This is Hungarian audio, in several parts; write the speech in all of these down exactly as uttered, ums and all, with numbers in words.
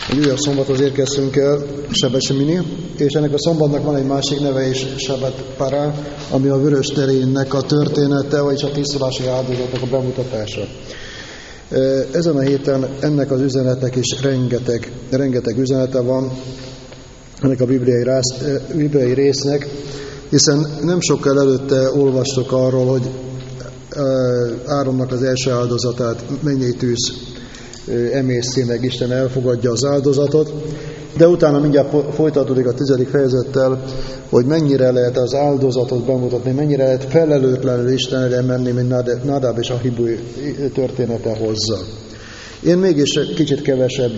Egy újabb szombathoz érkeztünk el, Sebet Shemini, és ennek a szombatnak van egy másik neve is, Sebet Parah, ami a vörös terénynek a története, vagyis a tisztulási áldozatnak a bemutatása. Ezen a héten ennek az üzenetnek is rengeteg, rengeteg üzenete van, ennek a bibliai, rász, bibliai résznek, hiszen nem sokkal előtte olvastok arról, hogy Áronnak az első áldozatát mennyei tűz emészti meg, Isten elfogadja az áldozatot, de utána mindjárt folytatódik a tizedik fejezettel, hogy mennyire lehet az áldozatot bemutatni, mennyire lehet felelőtlenül Istenre menni, mint Nadáb és Ahibu története hozza. Én mégis kicsit kevesebb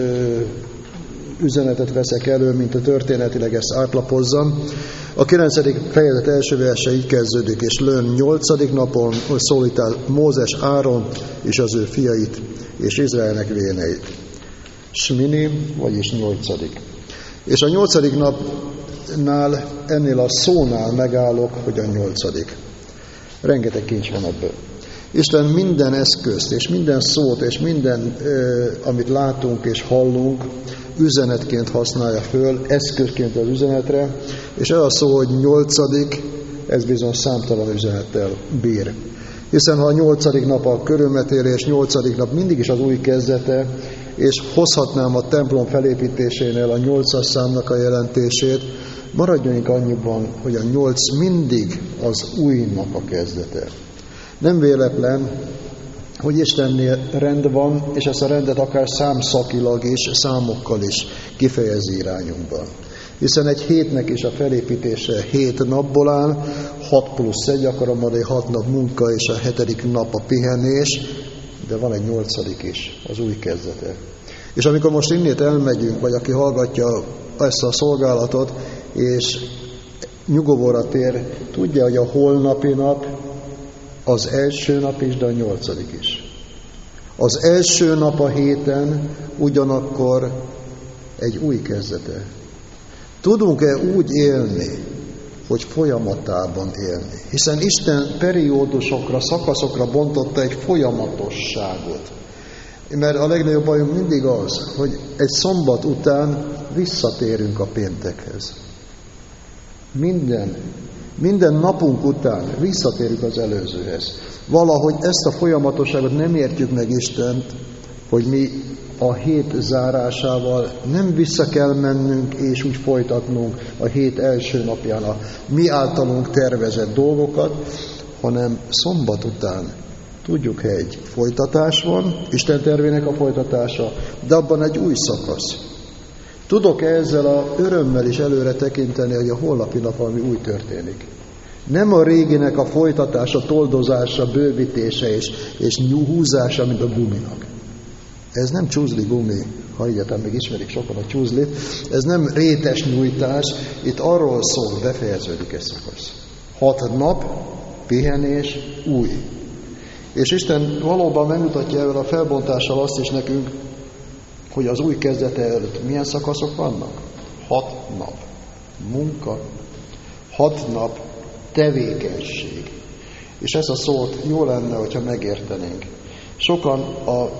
üzenetet veszek elő, mint a történetileg ezt átlapozzam. A kilencedik fejezet első verse így kezdődik, és lőn nyolcadik napon, hogy szólítál Mózes Áron és az ő fiait, és Izraelnek véneit. Shmini, vagyis nyolcadik. És a nyolcadik napnál, ennél a szónál megállok, hogy a nyolcadik. Rengeteg kincs van ebből. Isten minden eszközt, és minden szót, és minden, ö, amit látunk és hallunk, üzenetként használja föl, eszközként az üzenetre, és ez a szó, hogy nyolcadik, ez bizony számtalan üzenettel bír. Hiszen ha a nyolcadik nap a körülmetélés, nyolcadik nap mindig is az új kezdete, és hozhatnám a templom felépítésénél a nyolcas számnak a jelentését, maradjunk annyiban, hogy a nyolc mindig az új nap a kezdete. Nem véletlen, hogy Istennél rend van, és ezt a rendet akár számszakilag is, számokkal is kifejezi irányunkban. Hiszen egy hétnek is a felépítése hét napból áll, hat plusz egy, akkor a madai hat nap munka, és a hetedik nap a pihenés, de van egy nyolcadik is, az új kezdete. És amikor most innét elmegyünk, vagy aki hallgatja ezt a szolgálatot, és nyugovóra tér, tudja, hogy a holnapi nap az első nap is, de a nyolcadik is. Az első nap a héten ugyanakkor egy új kezdete. Tudunk-e úgy élni, hogy folyamatában élni? Hiszen Isten periódusokra, szakaszokra bontotta egy folyamatosságot. Mert a legnagyobb bajunk mindig az, hogy egy szombat után visszatérünk a péntekhez. Minden, minden napunk után visszatérünk az előzőhez. Valahogy ezt a folyamatosságot nem értjük meg Istent, hogy mi a hét zárásával nem vissza kell mennünk és úgy folytatnunk a hét első napján a mi általunk tervezett dolgokat, hanem szombat után tudjuk, hogy egy folytatás van, Isten tervének a folytatása, de abban egy új szakasz. Tudok ezzel a örömmel is előre tekinteni, hogy a holnapi nap valami új történik. Nem a réginek a folytatása, toldozása, bővítése és, és húzása, mint a guminak. Ez nem csúzli gumi, ha egyáltalán még ismerik sokan a csúzlit, ez nem rétes nyújtás, itt arról szól, befejeződik ez szakasz. Hat nap, pihenés, új. És Isten valóban megmutatja ezzel a felbontással azt is nekünk, hogy az új kezdete előtt milyen szakaszok vannak? Hat nap. Munka. Hat nap tevékenység. És ezt a szót jó lenne, hogyha megértenénk. Sokan a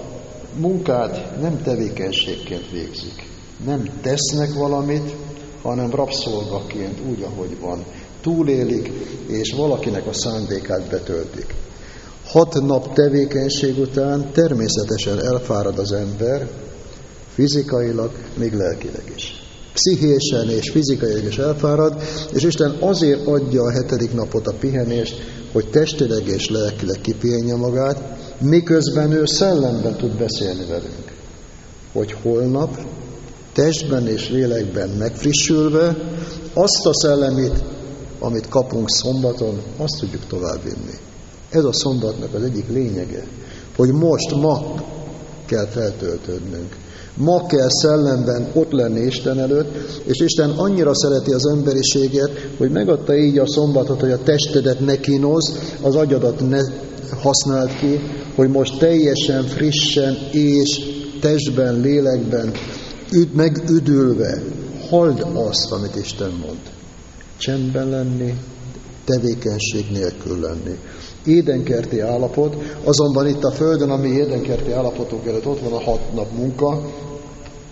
munkát nem tevékenységként végzik. Nem tesznek valamit, hanem rabszolgaként, úgy, ahogy van. Túlélik, és valakinek a szándékát betöltik. Hat nap tevékenység után természetesen elfárad az ember, fizikailag, még lelkileg is. Pszichésen és fizikailag is elfárad, és Isten azért adja a hetedik napot, a pihenést, hogy testileg és lelkileg kipihenje magát, miközben ő szellemben tud beszélni velünk. Hogy holnap, testben és lélekben megfrissülve, azt a szellemét, amit kapunk szombaton, azt tudjuk továbbvinni. Ez a szombatnak az egyik lényege, hogy most, ma kell feltöltődnünk. Ma kell szellemben ott lenni Isten előtt, és Isten annyira szereti az emberiséget, hogy megadta így a szombatot, hogy a testedet ne kínozz, az agyadat ne használd ki, hogy most teljesen, frissen és testben, lélekben, üd, megüdülve, halld azt, amit Isten mond. Csendben lenni, tevékenység nélkül lenni. Édenkerti állapot, azonban itt a Földön, ami édenkerti állapotunk előtt ott van a hat nap munka,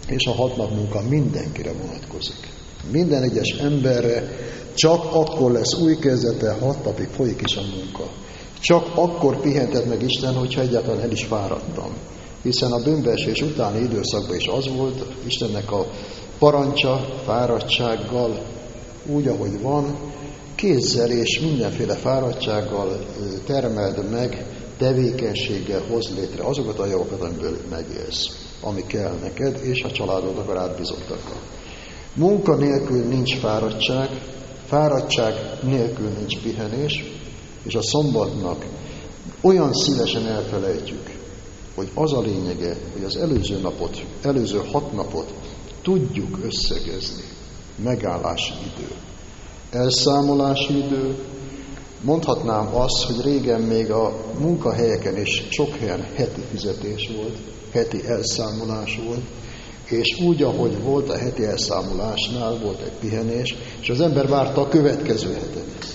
és a hat nap munka mindenkire vonatkozik. Minden egyes emberre csak akkor lesz új kezdete, hat napig folyik is a munka. Csak akkor pihentet meg Isten, hogyha egyáltalán el is fáradtam. Hiszen a bűnbeesés utáni időszakban is az volt Istennek a parancsa, fáradtsággal, úgy, ahogy van, kézzel és mindenféle fáradtsággal termeld meg, tevékenységgel hoz létre azokat a javakat, amiből megélsz, ami kell neked, és a családodnak a rád bizottakkal. Munka nélkül nincs fáradtság, fáradtság nélkül nincs pihenés, és a szombatnak olyan szívesen elfelejtjük, hogy az a lényege, hogy az előző napot, előző hat napot tudjuk összegezni. Megállási idő, elszámolási idő. Mondhatnám azt, hogy régen még a munkahelyeken is sok helyen heti fizetés volt, heti elszámolás volt, és úgy, ahogy volt a heti elszámolásnál, volt egy pihenés, és az ember várta a következő hetet.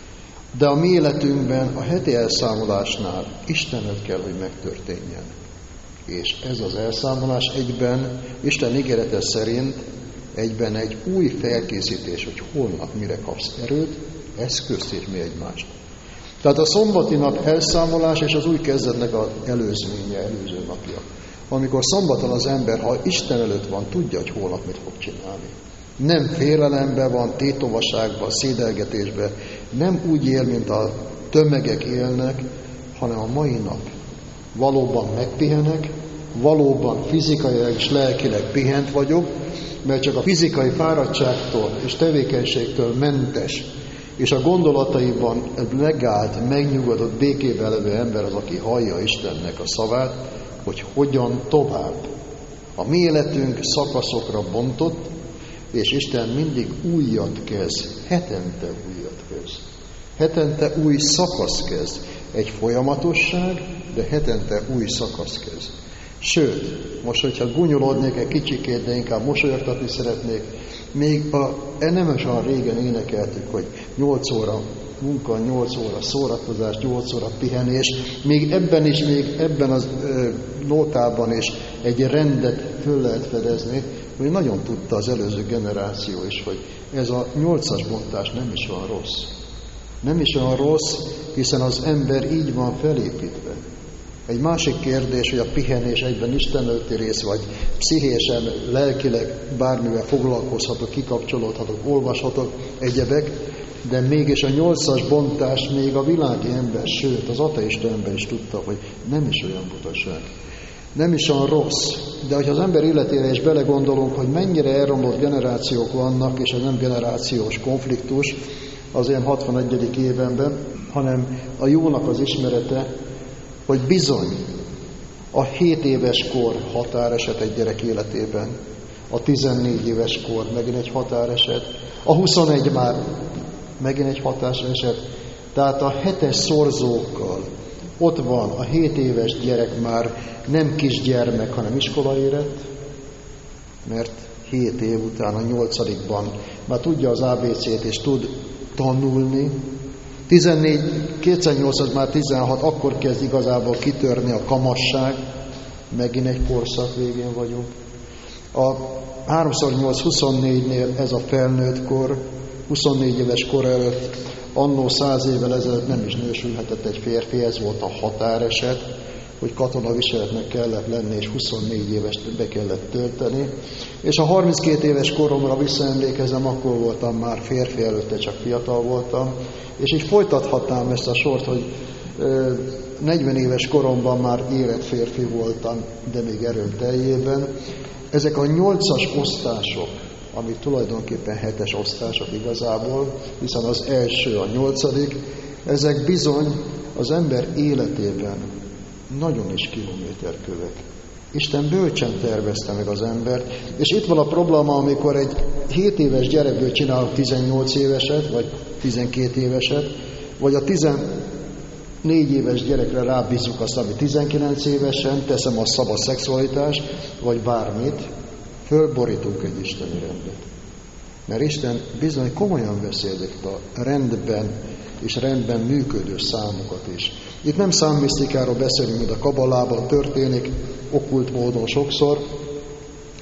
De a mi életünkben a heti elszámolásnál Isten előtt kell, hogy megtörténjen. És ez az elszámolás egyben, Isten ígérete szerint egyben egy új felkészítés, hogy holnap mire kapsz erőt, eszközt és mi egymást. Tehát a szombati nap elszámolás és az új kezdetnek az előzménye, előző napja. Amikor szombaton az ember, ha Isten előtt van, tudja, hogy holnap mit fog csinálni. Nem félelemben van, tétovaságban, szédelgetésben, nem úgy él, mint a tömegek élnek, hanem a mai nap. Valóban megpihenek, valóban fizikailag és lelkileg pihent vagyok, mert csak a fizikai fáradtságtól és tevékenységtől mentes, és a gondolataiban megállt, megnyugodott, békébe levő ember az, aki hallja Istennek a szavát, hogy hogyan tovább. A mi életünk szakaszokra bontott, és Isten mindig újat kezd, hetente újat kezd. Hetente új szakasz kezd. Egy folyamatosság, de hetente új szakasz kezd. Sőt, most, hogyha gúnyolódnék egy kicsikét, de inkább mosolyogtatni szeretnék, még a, nem olyan régen énekeltük, hogy nyolc óra munka, nyolc óra szórakozás, nyolc óra pihenés, még ebben is, még ebben az ö, nótában is egy rendet föl lehet fedezni, hogy nagyon tudta az előző generáció is, hogy ez a nyolcas bontás nem is olyan rossz. Nem is olyan rossz, hiszen az ember így van felépítve. Egy másik kérdés, hogy a pihenés egyben Isten előtti rész, vagy pszichésen, lelkileg bármivel foglalkozhatok, kikapcsolódhatok, olvashatok, egyebek, de mégis a nyolcas bontás még a világi ember, sőt az ateista ember is tudta, hogy nem is olyan butaság. Nem is olyan rossz, de hogyha az ember életére is belegondolunk, hogy mennyire elromlott generációk vannak, és ez nem generációs konfliktus az én hatvanegyedik évenben, hanem a jónak az ismerete, hogy bizony a hét éves kor határeset egy gyerek életében, a tizennégy éves kor megint egy határeset, a huszonegy már megint egy határeset, tehát a hetes szorzókkal ott van a hét éves gyerek már nem kisgyermek, hanem iskolaérett, mert hét év után a nyolcadikban már tudja az á bé cét és tud tanulni. tizennégy, kétszáznyolc az már tizenhat, akkor kezd igazából kitörni a kamasság, megint egy korszak végén vagyunk. A háromszor nyolc huszonnégynél ez a felnőtt kor, huszonnégy éves kor előtt, annó száz évvel ezelőtt nem is nősülhetett egy férfi, ez volt a határeset, hogy katonaviseletnek kellett lenni, és huszonnégy éves be kellett tölteni. És a harminckét éves koromra visszaemlékezem, akkor voltam már férfi, előtte csak fiatal voltam, és így folytathatnám ezt a sort, hogy negyven éves koromban már érett férfi voltam, de még erőm teljében. Ezek a nyolcas osztások, ami tulajdonképpen hetes osztások igazából, hiszen az első a nyolcadik, ezek bizony az ember életében nagyon is kilométerkövek. Isten bölcsen tervezte meg az embert, és itt van a probléma, amikor egy hét éves gyerekből csinálok tizennyolc éveset, vagy tizenkét éveset, vagy a tizennégy éves gyerekre rábízzuk azt, ami tizenkilenc évesen, teszem a szabad szexualitást, vagy bármit, fölborítunk egy isteni rendet. Mert Isten bizony komolyan veszi ezeket a rendben és rendben működő számokat is. Itt nem számmisztikáról beszélünk, mint a kabalában történik, okkult módon sokszor,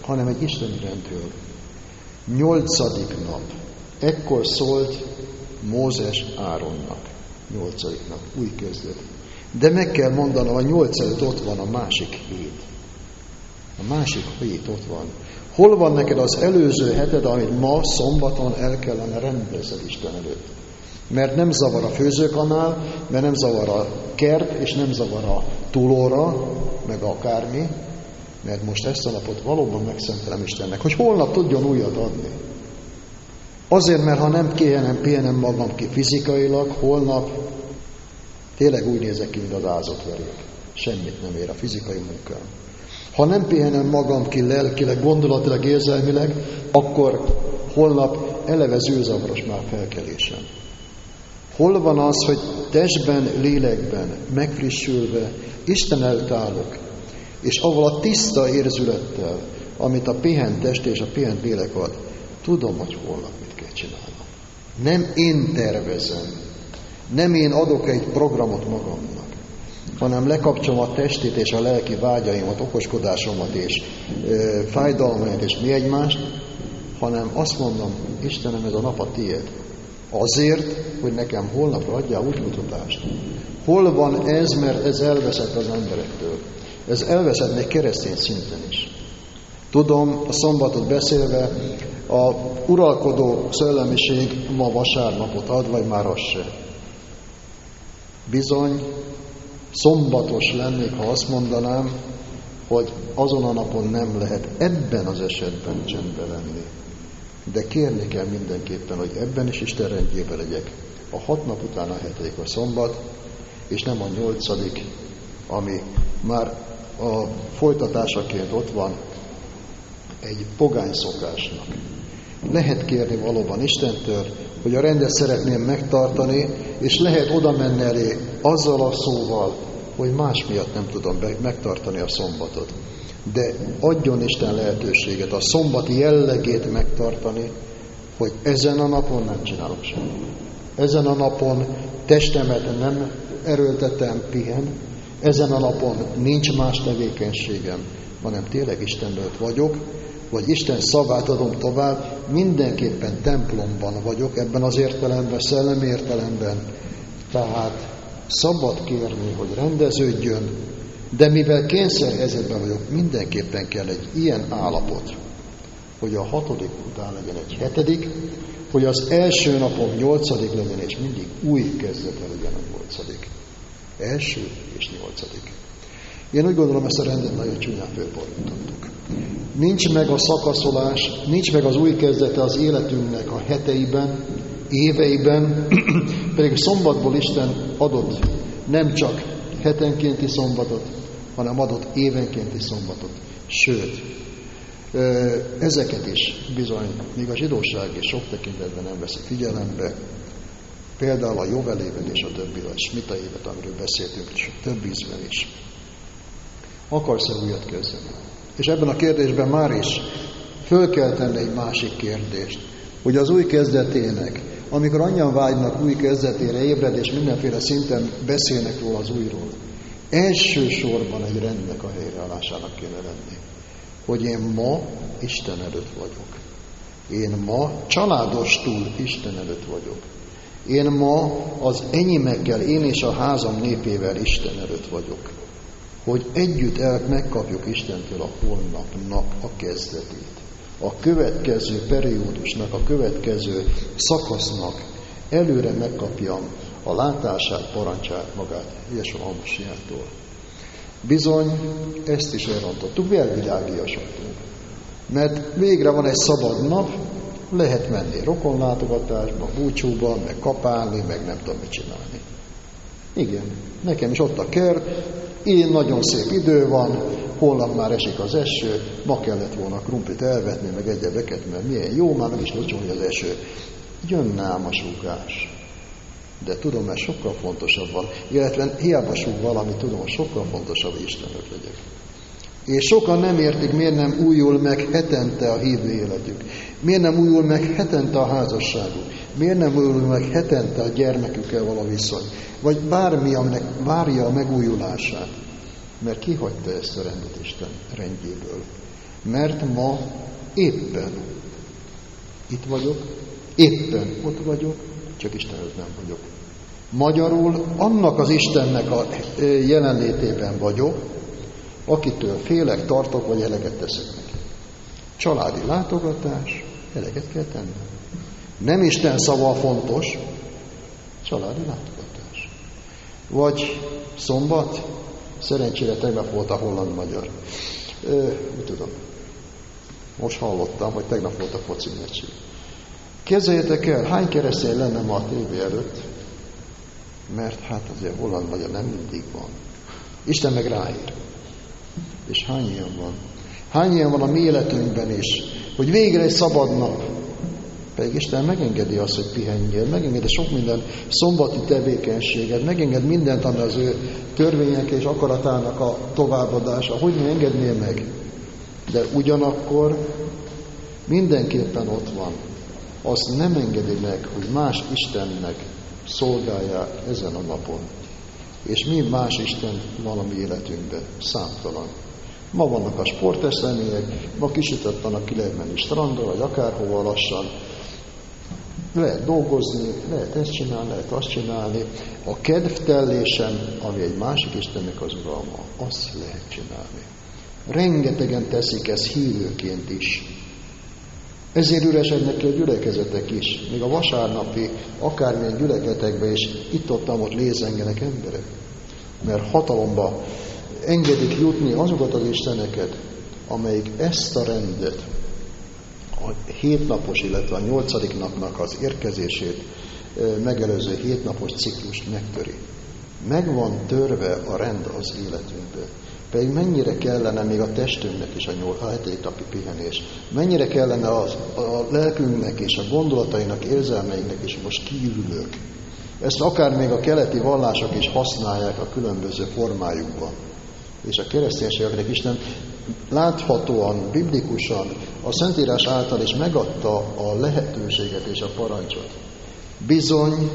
hanem egy isteni rendről. Nyolcadik nap. Ekkor szólt Mózes Áronnak. Nyolcadik nap. Új kezdet. De meg kell mondanom, a nyolc előtt ott van a másik hét. A másik hét ott van. Hol van neked az előző heted, amit ma szombaton el kellene rendezned Isten előtt? Mert nem zavar a főzőkanál, mert nem zavar a kert, és nem zavar a túlóra, meg akármi, mert most ezt a napot valóban megszentelem Istennek, hogy holnap tudjon újat adni. Azért, mert ha nem kéhenem, pihenem magam ki fizikailag, holnap tényleg úgy nézek ki, mint az ázott verék. Semmit nem ér a fizikai munkám. Ha nem pihenem magam ki lelkileg, gondolatilag, érzelmileg, akkor holnap eleve zűrzavaros már felkelésem. Hol van az, hogy testben, lélekben, megfrissülve Isten előtt állok, és avval a tiszta érzülettel, amit a pihent test és a pihent lélek ad, tudom, hogy holnap mit kell csinálnom. Nem én tervezem, nem én adok egy programot magamnak, hanem lekapcsolom a testét és a lelki vágyaimat, okoskodásomat és ö, fájdalmaimat és mi egymást, hanem azt mondom, Istenem, ez a nap a tiéd. Azért, hogy nekem holnapra adjál útmutatást. Hol van ez, mert ez elveszett az emberektől. Ez elveszett még keresztény szinten is. Tudom, a szombatot beszélve, a uralkodó szellemiség ma vasárnapot ad, vagy már az se. Bizony, szombatos lennék, ha azt mondanám, hogy azon a napon nem lehet ebben az esetben csendben lenni. De kérni kell mindenképpen, hogy ebben is Isten rendjében legyek. A hat nap után a hetedik a szombat, és nem a nyolcadik, ami már a folytatásaként ott van egy pogány szokásnak. Lehet kérni valóban Istentől, hogy a rendet szeretném megtartani, és lehet oda menni elé azzal a szóval, hogy más miatt nem tudom megtartani a szombatot. De adjon Isten lehetőséget a szombati jellegét megtartani, hogy ezen a napon nem csinálok semmit. Ezen a napon testemet nem erőltetem, pihen, ezen a napon nincs más tevékenységem, hanem tényleg Isten előtt vagyok, vagy Isten szavát adom tovább, mindenképpen templomban vagyok, ebben az értelemben, szellemi értelemben. Tehát szabad kérni, hogy rendeződjön, de mivel kényszerhelyzetben vagyok, mindenképpen kell egy ilyen állapot, hogy a hatodik után legyen egy hetedik, hogy az első napom nyolcadik legyen, és mindig új kezdete legyen a nyolcadik. Első és nyolcadik. Én úgy gondolom, ezt a rendet nagyon csúnyán fölborítottuk. Nincs meg a szakaszolás, nincs meg az új kezdete az életünknek a heteiben, éveiben, pedig szombatból Isten adott nem csak hetenkénti szombatot, hanem adott évenkénti szombatot. Sőt, ezeket is bizony, még a zsidóság is sok tekintetben nem veszi figyelembe, például a Jovel évet és a többi, a Smita évet, amiről beszéltünk több ízben is. Akarsz-e újat kezdeni? És ebben a kérdésben már is föl kell tenni egy másik kérdést, hogy az új kezdetének, amikor annyian vágynak új kezdetére, ébred és mindenféle szinten beszélnek róla az újról, elsősorban egy rendnek a helyreállásának kéne lenni. Hogy én ma Isten előtt vagyok. Én ma családostul Isten előtt vagyok. Én ma az enyémekkel, én és a házam népével Isten előtt vagyok. Hogy együtt el megkapjuk Istentől a holnapnak a kezdetét. A következő periódusnak, a következő szakasznak előre megkapjam a látását, parancsát magát Jesua Hamasiától. Bizony, ezt is elrontottuk, elvilágiasodtunk. Mert végre van egy szabad nap, lehet menni rokonlátogatásba, búcsúba, meg kapálni, meg nem tudom mit csinálni. Igen, nekem is ott a kert, én nagyon szép idő van, holnap már esik az eső, ma kellett volna krumplit elvetni, meg egyebeket, mert milyen jó, már meg is locsolja az eső. Jönne ám a súgás. De tudom, mert sokkal fontosabb van, illetve hiába súg valami, tudom, sokkal fontosabb, hogy Isten előtt legyek. És sokan nem értik, miért nem újul meg hetente a hívő életük. Miért nem újul meg hetente a házasságuk. Miért nem újul meg hetente a gyermekükkel való viszony. Vagy bármi, aminek várja a megújulását. Mert kihagyta ezt a rendet Isten rendjéből. Mert ma éppen itt vagyok, éppen ott vagyok, csak Istenhez nem vagyok. Magyarul annak az Istennek a jelenlétében vagyok, akitől félek, tartok, vagy eleget teszek neki. Családi látogatás, eleget kell tenni. Nem Isten szava fontos, családi látogatás. Vagy szombat, szerencsére tegnap volt a holland-magyar. Úgy tudom, most hallottam, hogy tegnap volt a foci meccsé. Képzeljétek el, hány keresztény lenne ma a tévé előtt, mert hát azért holland-magyar nem mindig van. Isten meg ráír. És hány ilyen van? Hány ilyen van a mi életünkben is, hogy végre egy szabad nap. Pedig Isten megengedi azt, hogy pihenjél, megengedi sok minden szombati tevékenységet, megenged mindent, ami az ő törvények és akaratának a továbbadása. Hogy ne engednél meg? De ugyanakkor mindenképpen ott van. Azt nem engedi meg, hogy más Istennek szolgálják ezen a napon. És mi más Isten van a mi életünkben? Számtalan. Ma vannak a sportesemények, ma kisütöttenek, ki lehet menni strandra, vagy akárhova lassan. Lehet dolgozni, lehet ezt csinálni, lehet azt csinálni. A kedvtellésem, ami egy másik Istennek az uralma, azt lehet csinálni. Rengetegen teszik ezt hívőként is. Ezért üresednek ki a gyülekezetek is. Még a vasárnapi, akármilyen gyülekezetekben is itt-ottam ott lézengenek emberek. Mert hatalomba engedik jutni azokat az isteneket, amelyik ezt a rendet, a hétnapos, illetve a nyolcadik napnak az érkezését megelőző hétnapos ciklust megtöri. Meg van törve a rend az életünkbe. Pedig mennyire kellene még a testünknek is a, nyolc, a hetedik napi pihenés, mennyire kellene a, a lelkünknek és a gondolatainak, érzelmeinknek is most kívülök. Ezt akár még a keleti vallások is használják a különböző formájukban. És a kereszténységnek Isten láthatóan, biblikusan, a Szentírás által is megadta a lehetőséget és a parancsot. Bizony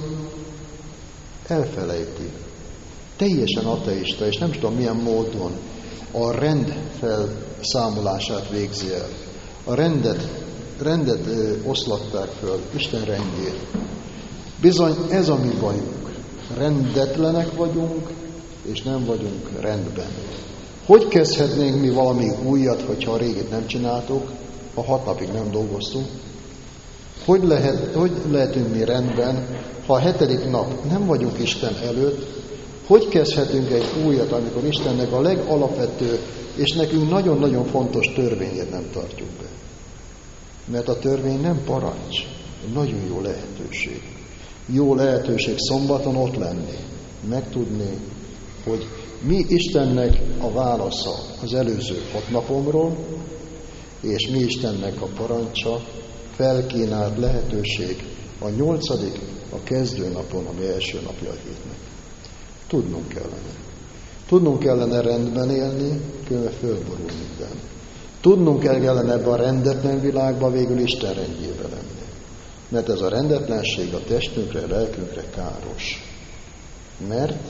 elfelejti. Teljesen ateista, és nem tudom milyen módon a rend felszámolását végzi el. A rendet, rendet ö, oszlatták föl, Isten rendjét. Bizony ez a mi bajunk. Rendetlenek vagyunk, és nem vagyunk rendben. Hogy kezdhetnénk mi valami újat, hogyha a régit nem csináltuk, ha hat napig nem dolgoztunk? Hogy, lehet, hogy lehetünk mi rendben, ha a hetedik nap nem vagyunk Isten előtt? Hogy kezdhetünk egy újat, amikor Istennek a legalapvető és nekünk nagyon-nagyon fontos törvényét nem tartjuk be? Mert a törvény nem parancs, nagyon jó lehetőség. Jó lehetőség szombaton ott lenni, megtudni, hogy mi Istennek a válasza az előző hat napomról, és mi Istennek a parancsa, felkínált lehetőség a nyolcadik, a kezdő napon, ami első napja a hétnek. Tudnunk kellene. Tudnunk kellene rendben élni, különben fölborul minden. Tudnunk kellene ebben a rendetlen világban végül Isten rendjébe lenni. Mert ez a rendetlenség a testünkre, a lelkünkre káros. Mert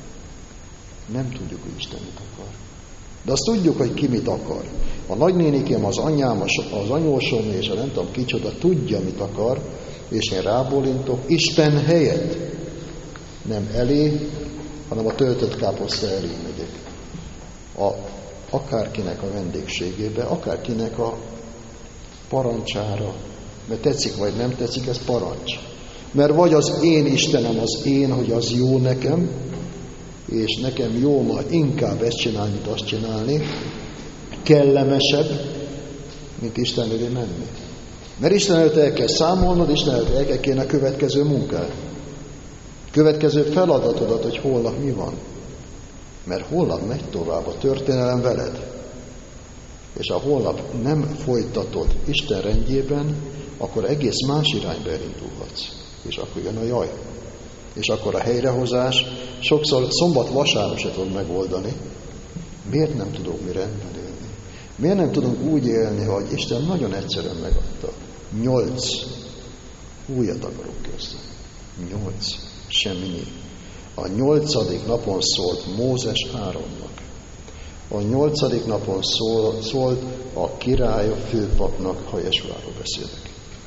nem tudjuk, hogy Isten mit akar. De azt tudjuk, hogy ki mit akar. A nagynénikém, az anyám, az anyósom és a nem tudom kicsoda tudja, mit akar, és én rábólintok Isten helyett. Nem elé, hanem a töltött káposzta elé megyek. A, akárkinek a vendégségébe, akárkinek a parancsára, mert tetszik vagy nem tetszik, ez parancs. Mert vagy az én Istenem az én, hogy az jó nekem, és nekem jó ma inkább ezt csinálni, mint azt csinálni, kellemesebb, mint Isten elé menni. Mert Isten előtt el kell számolnod, Isten előtt el kell kérni a következő munkát. Következő feladatodat, hogy holnap mi van. Mert holnap megy tovább a történelem veled. És ha holnap nem folytatod Isten rendjében, akkor egész más irányba elindulhatsz. És akkor jön a jaj. És akkor a helyrehozás sokszor szombat vasárnap se tud megoldani. Miért nem tudok mi rendben élni? Miért nem tudunk úgy élni, hogy Isten nagyon egyszerűen megadta? Nyolc. Újat akarok kezdeni. Nyolc. Semmi. A nyolcadik napon szólt Mózes Áronnak. A nyolcadik napon szól, szólt a király a főpapnak, ha Jesuáról beszélek.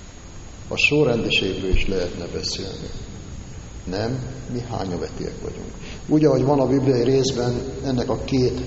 A sorrendiségről is lehetne beszélni. Nem, mi hányavetiek vagyunk. Úgy, ahogy van a bibliai részben ennek a két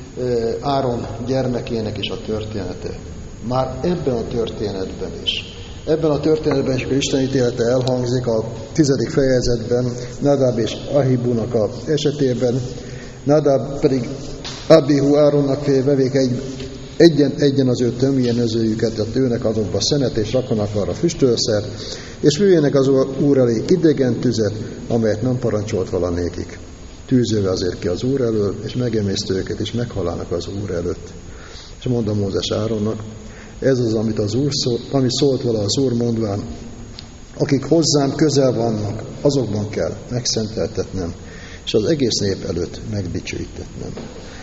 Áron gyermekének is a története. Már ebben a történetben is. Ebben a történetben is, amikor Isten ítélete elhangzik a tizedik fejezetben, Nadáb és Ahibúnak a esetében, Nadáb pedig Abihu Áronnak vevék egy, egyen, egyen az ő tömjénözőjüket, tehát őnek azokba szenet, és rakjanak arra füstölszert, és fűjének az Úr elé idegen tüzet, amelyet nem parancsolt valanékik. Tűzőve azért ki az Úr elől, és megemésztő őket, és meghalálnak az Úr előtt. És mondta Mózes Áronnak, ez az, amit az Úr szól, ami szólt vala az Úr mondván, akik hozzám közel vannak, azokban kell megszenteltetnem, és az egész nép előtt megdicsőítetnem.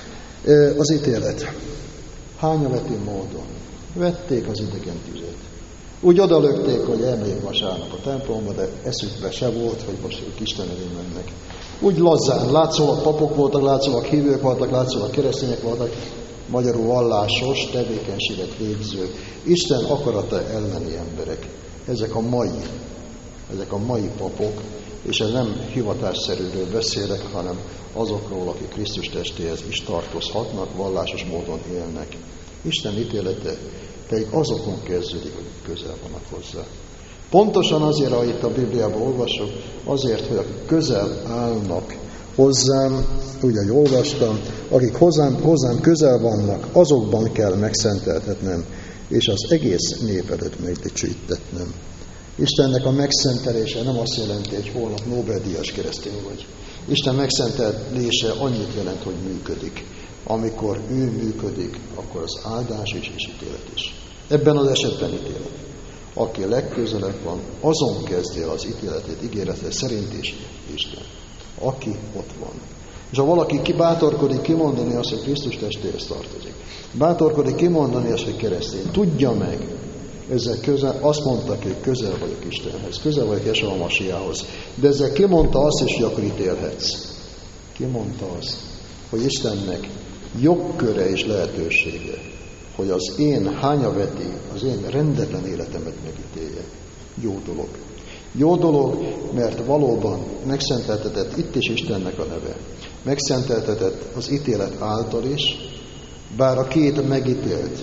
Az ítélet. Hányaveti módon vették az idegen tüzet. Úgy odalökték, hogy elmegyek vasárnap a templomba, de eszükbe se volt, hogy most ők Isten elé mennek. Úgy lazán, látszólag papok voltak, látszólag hívők voltak, látszólag keresztények voltak, magyarul vallásos tevékenységet végző, Isten akarata elleni emberek. Ezek a mai, ezek a mai papok, és ez nem hivatásszerűről beszélek, hanem azokról, akik Krisztus testéhez is tartozhatnak, vallásos módon élnek. Isten ítélete pedig azokon kezdődik, hogy közel vannak hozzá. Pontosan azért, ahogy itt a Bibliában olvasok, azért, hogy akik közel állnak hozzám, úgy, ahogy olvastam, akik hozzám, hozzám közel vannak, azokban kell megszenteltetnem, és az egész nép előtt megdicsőítetnem. Istennek a megszentelése nem azt jelenti, hogy holnap Nobel-díjas keresztény vagy. Isten megszentelése annyit jelent, hogy működik. Amikor ő működik, akkor az áldás is és ítélet is. Ebben az esetben ítélet. Aki legközelebb van, azon kezdje az ítéletét ígérete szerint is Isten. Aki ott van. És ha valaki kibátorkodik kimondani azt, hogy Krisztus testéhez tartozik, bátorkodik kimondani azt, hogy keresztény, tudja meg, ezzel közel, azt mondta, hogy közel vagyok Istenhez, közel vagyok Jesua Masiához, de ezzel kimondta azt is, hogy akkor ítélhetsz. Kimondta azt, hogy Istennek jogköre és lehetősége, hogy az én hányaveti, az én rendetlen életemet megítélje. Jó dolog. Jó dolog, mert valóban megszenteltetett itt is Istennek a neve. Megszenteltetett az ítélet által is, bár a két megítélt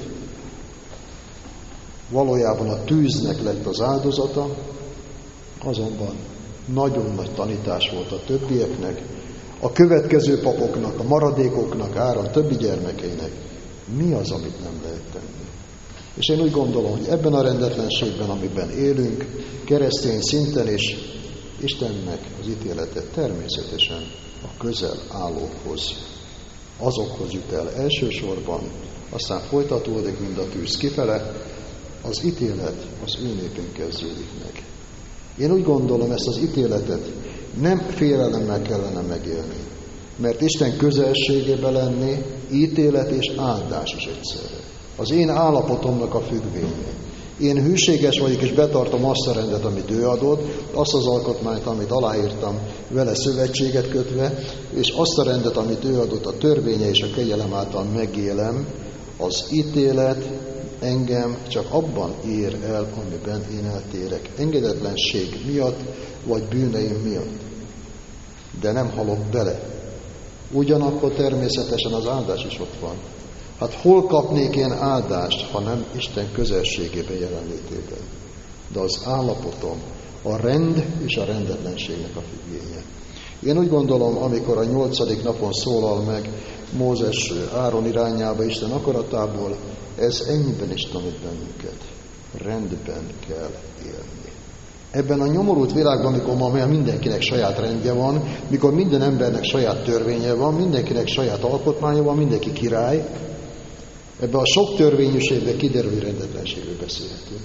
valójában a tűznek lett az áldozata, azonban nagyon nagy tanítás volt a többieknek, a következő papoknak, a maradékoknak, Áron többi gyermekeinek. Mi az, amit nem lehet tenni? És én úgy gondolom, hogy ebben a rendetlenségben, amiben élünk, keresztény szinten is, Istennek az ítélete természetesen a közel állókhoz, azokhoz jut el elsősorban, aztán folytatódik mind a tűz kifele, az ítélet az ő népén kezdődik meg. Én úgy gondolom, ezt az ítéletet nem félelemmel kellene megélni, mert Isten közelségében lenni ítélet és áldás is egyszerre. Az én állapotomnak a függvénye. Én hűséges vagyok, és betartom azt a rendet, amit ő adott, azt az alkotmányt, amit aláírtam vele szövetséget kötve, és azt a rendet, amit ő adott, a törvénye és a kegyelem által megélem, az ítélet engem csak abban ér el, amiben én eltérek. Engedetlenség miatt, vagy bűneim miatt. De nem halok bele. Ugyanakkor természetesen az áldás is ott van. Hát hol kapnék én áldást, ha nem Isten közelségében jelenlétében? De az állapotom a rend és a rendetlenségnek a függvénye. Én úgy gondolom, amikor a nyolcadik napon szólal meg Mózes Áron irányába Isten akaratából, ez ennyiben is tanít bennünket. Rendben kell élni. Ebben a nyomorult világban, amikor ma mindenkinek saját rendje van, mikor minden embernek saját törvénye van, mindenkinek saját alkotmánya van, mindenki király, ebben a sok törvényűségben kiderül, rendetlenségről beszélhetünk.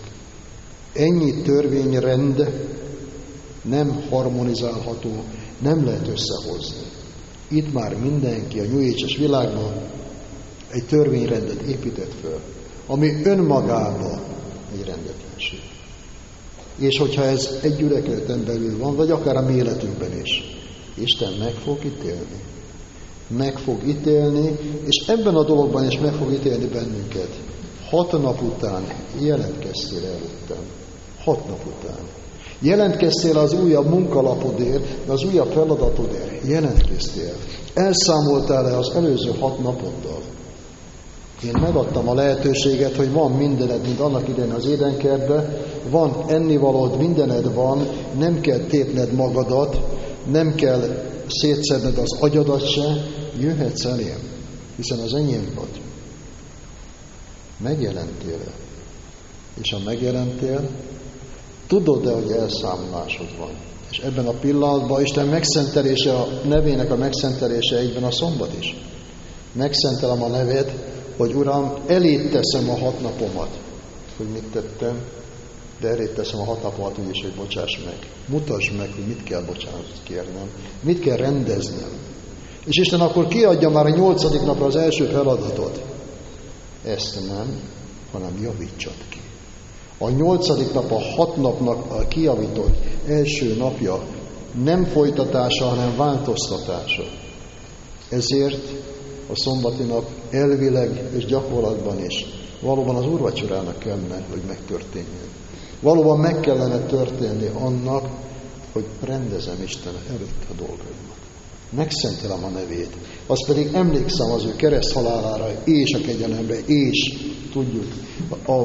Ennyi törvényrend nem harmonizálható, nem lehet összehozni. Itt már mindenki a New Age-es világban egy törvényrendet épített föl, ami önmagában egy rendetlenség. És hogyha ez egy gyülekezeten belül van, vagy akár a mi életünkben is, Isten meg fog ítélni. meg fog ítélni, és ebben a dologban is meg fog ítélni bennünket. Hat nap után jelentkeztél előttem. Hat nap után. Jelentkeztél az újabb munkalapodért, az újabb feladatodért. Jelentkeztél. Elszámoltál-e az előző hat napoddal? Én megadtam a lehetőséget, hogy van mindened, mint annak idején az édenkertben, van ennivalód, mindened van, nem kell tépned magadat, nem kell szétszedned az agyadat se, jöhetsz elém, hiszen az enyém vagy. Megjelentél-e? És ha megjelentél, tudod-e, hogy elszámolásod van? És ebben a pillanatban Isten megszentelése, a nevének a megszentelése egyben a szombat is. Megszentelem a neved, hogy Uram, eléd teszem a hat napomat, hogy mit tettem, de eléd teszem a hat napomat úgy is, hogy bocsáss meg. Mutasd meg, hogy mit kell bocsánatot kérnem, mit kell rendeznem. És Isten akkor kiadja már a nyolcadik napra az első feladatot. Ezt nem, hanem javítsad ki. A nyolcadik nap a hat napnak a kijavított első napja nem folytatása, hanem változtatása. Ezért a szombati nap elvileg és gyakorlatban is valóban az úrvacsorának kellene, hogy megtörténjen. Valóban meg kellene történni annak, hogy rendezem Isten előtt a dolgaimat. Megszentelem a nevét. Az pedig emlékszem az ő kereszthalálára és a kegyelemre, és tudjuk a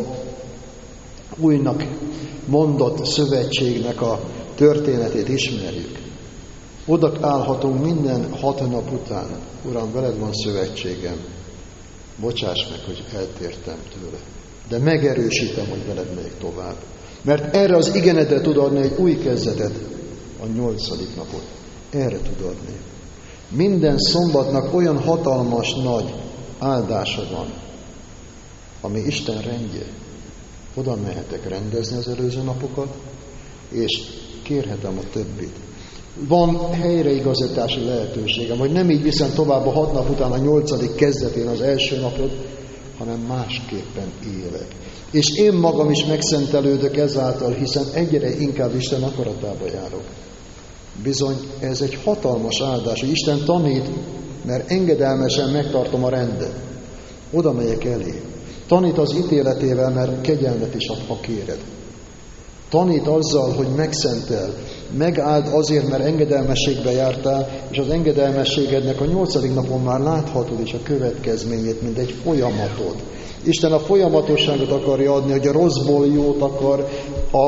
újnak mondott szövetségnek a történetét ismerjük. Oda állhatunk minden hat nap után. Uram, veled van szövetségem. Bocsáss meg, hogy eltértem tőle. De megerősítem, hogy veled megyek tovább. Mert erre az igenedre tud adni egy új kezdetet, a nyolcadik napot. Erre tud adni. Minden szombatnak olyan hatalmas, nagy áldása van, ami Isten rendje. Oda mehetek rendezni az előző napokat, és kérhetem a többit. Van helyreigazítási lehetőségem, hogy nem így viszem tovább a hat nap után a nyolcadik kezdetén az első napot, hanem másképpen élek. És én magam is megszentelődök ezáltal, hiszen egyre inkább Isten akaratába járok. Bizony, ez egy hatalmas áldás, hogy Isten tanít, mert engedelmesen megtartom a rendet. Oda megyek elé. Tanít az ítéletével, mert kegyelmet is ad, ha kéred. Tanít azzal, hogy megszentel, megáld azért, mert engedelmességbe jártál, és az engedelmességednek a nyolcadik napon már láthatod is a következményét, mint egy folyamatot. Isten a folyamatosságot akarja adni, hogy a rosszból jót akar, a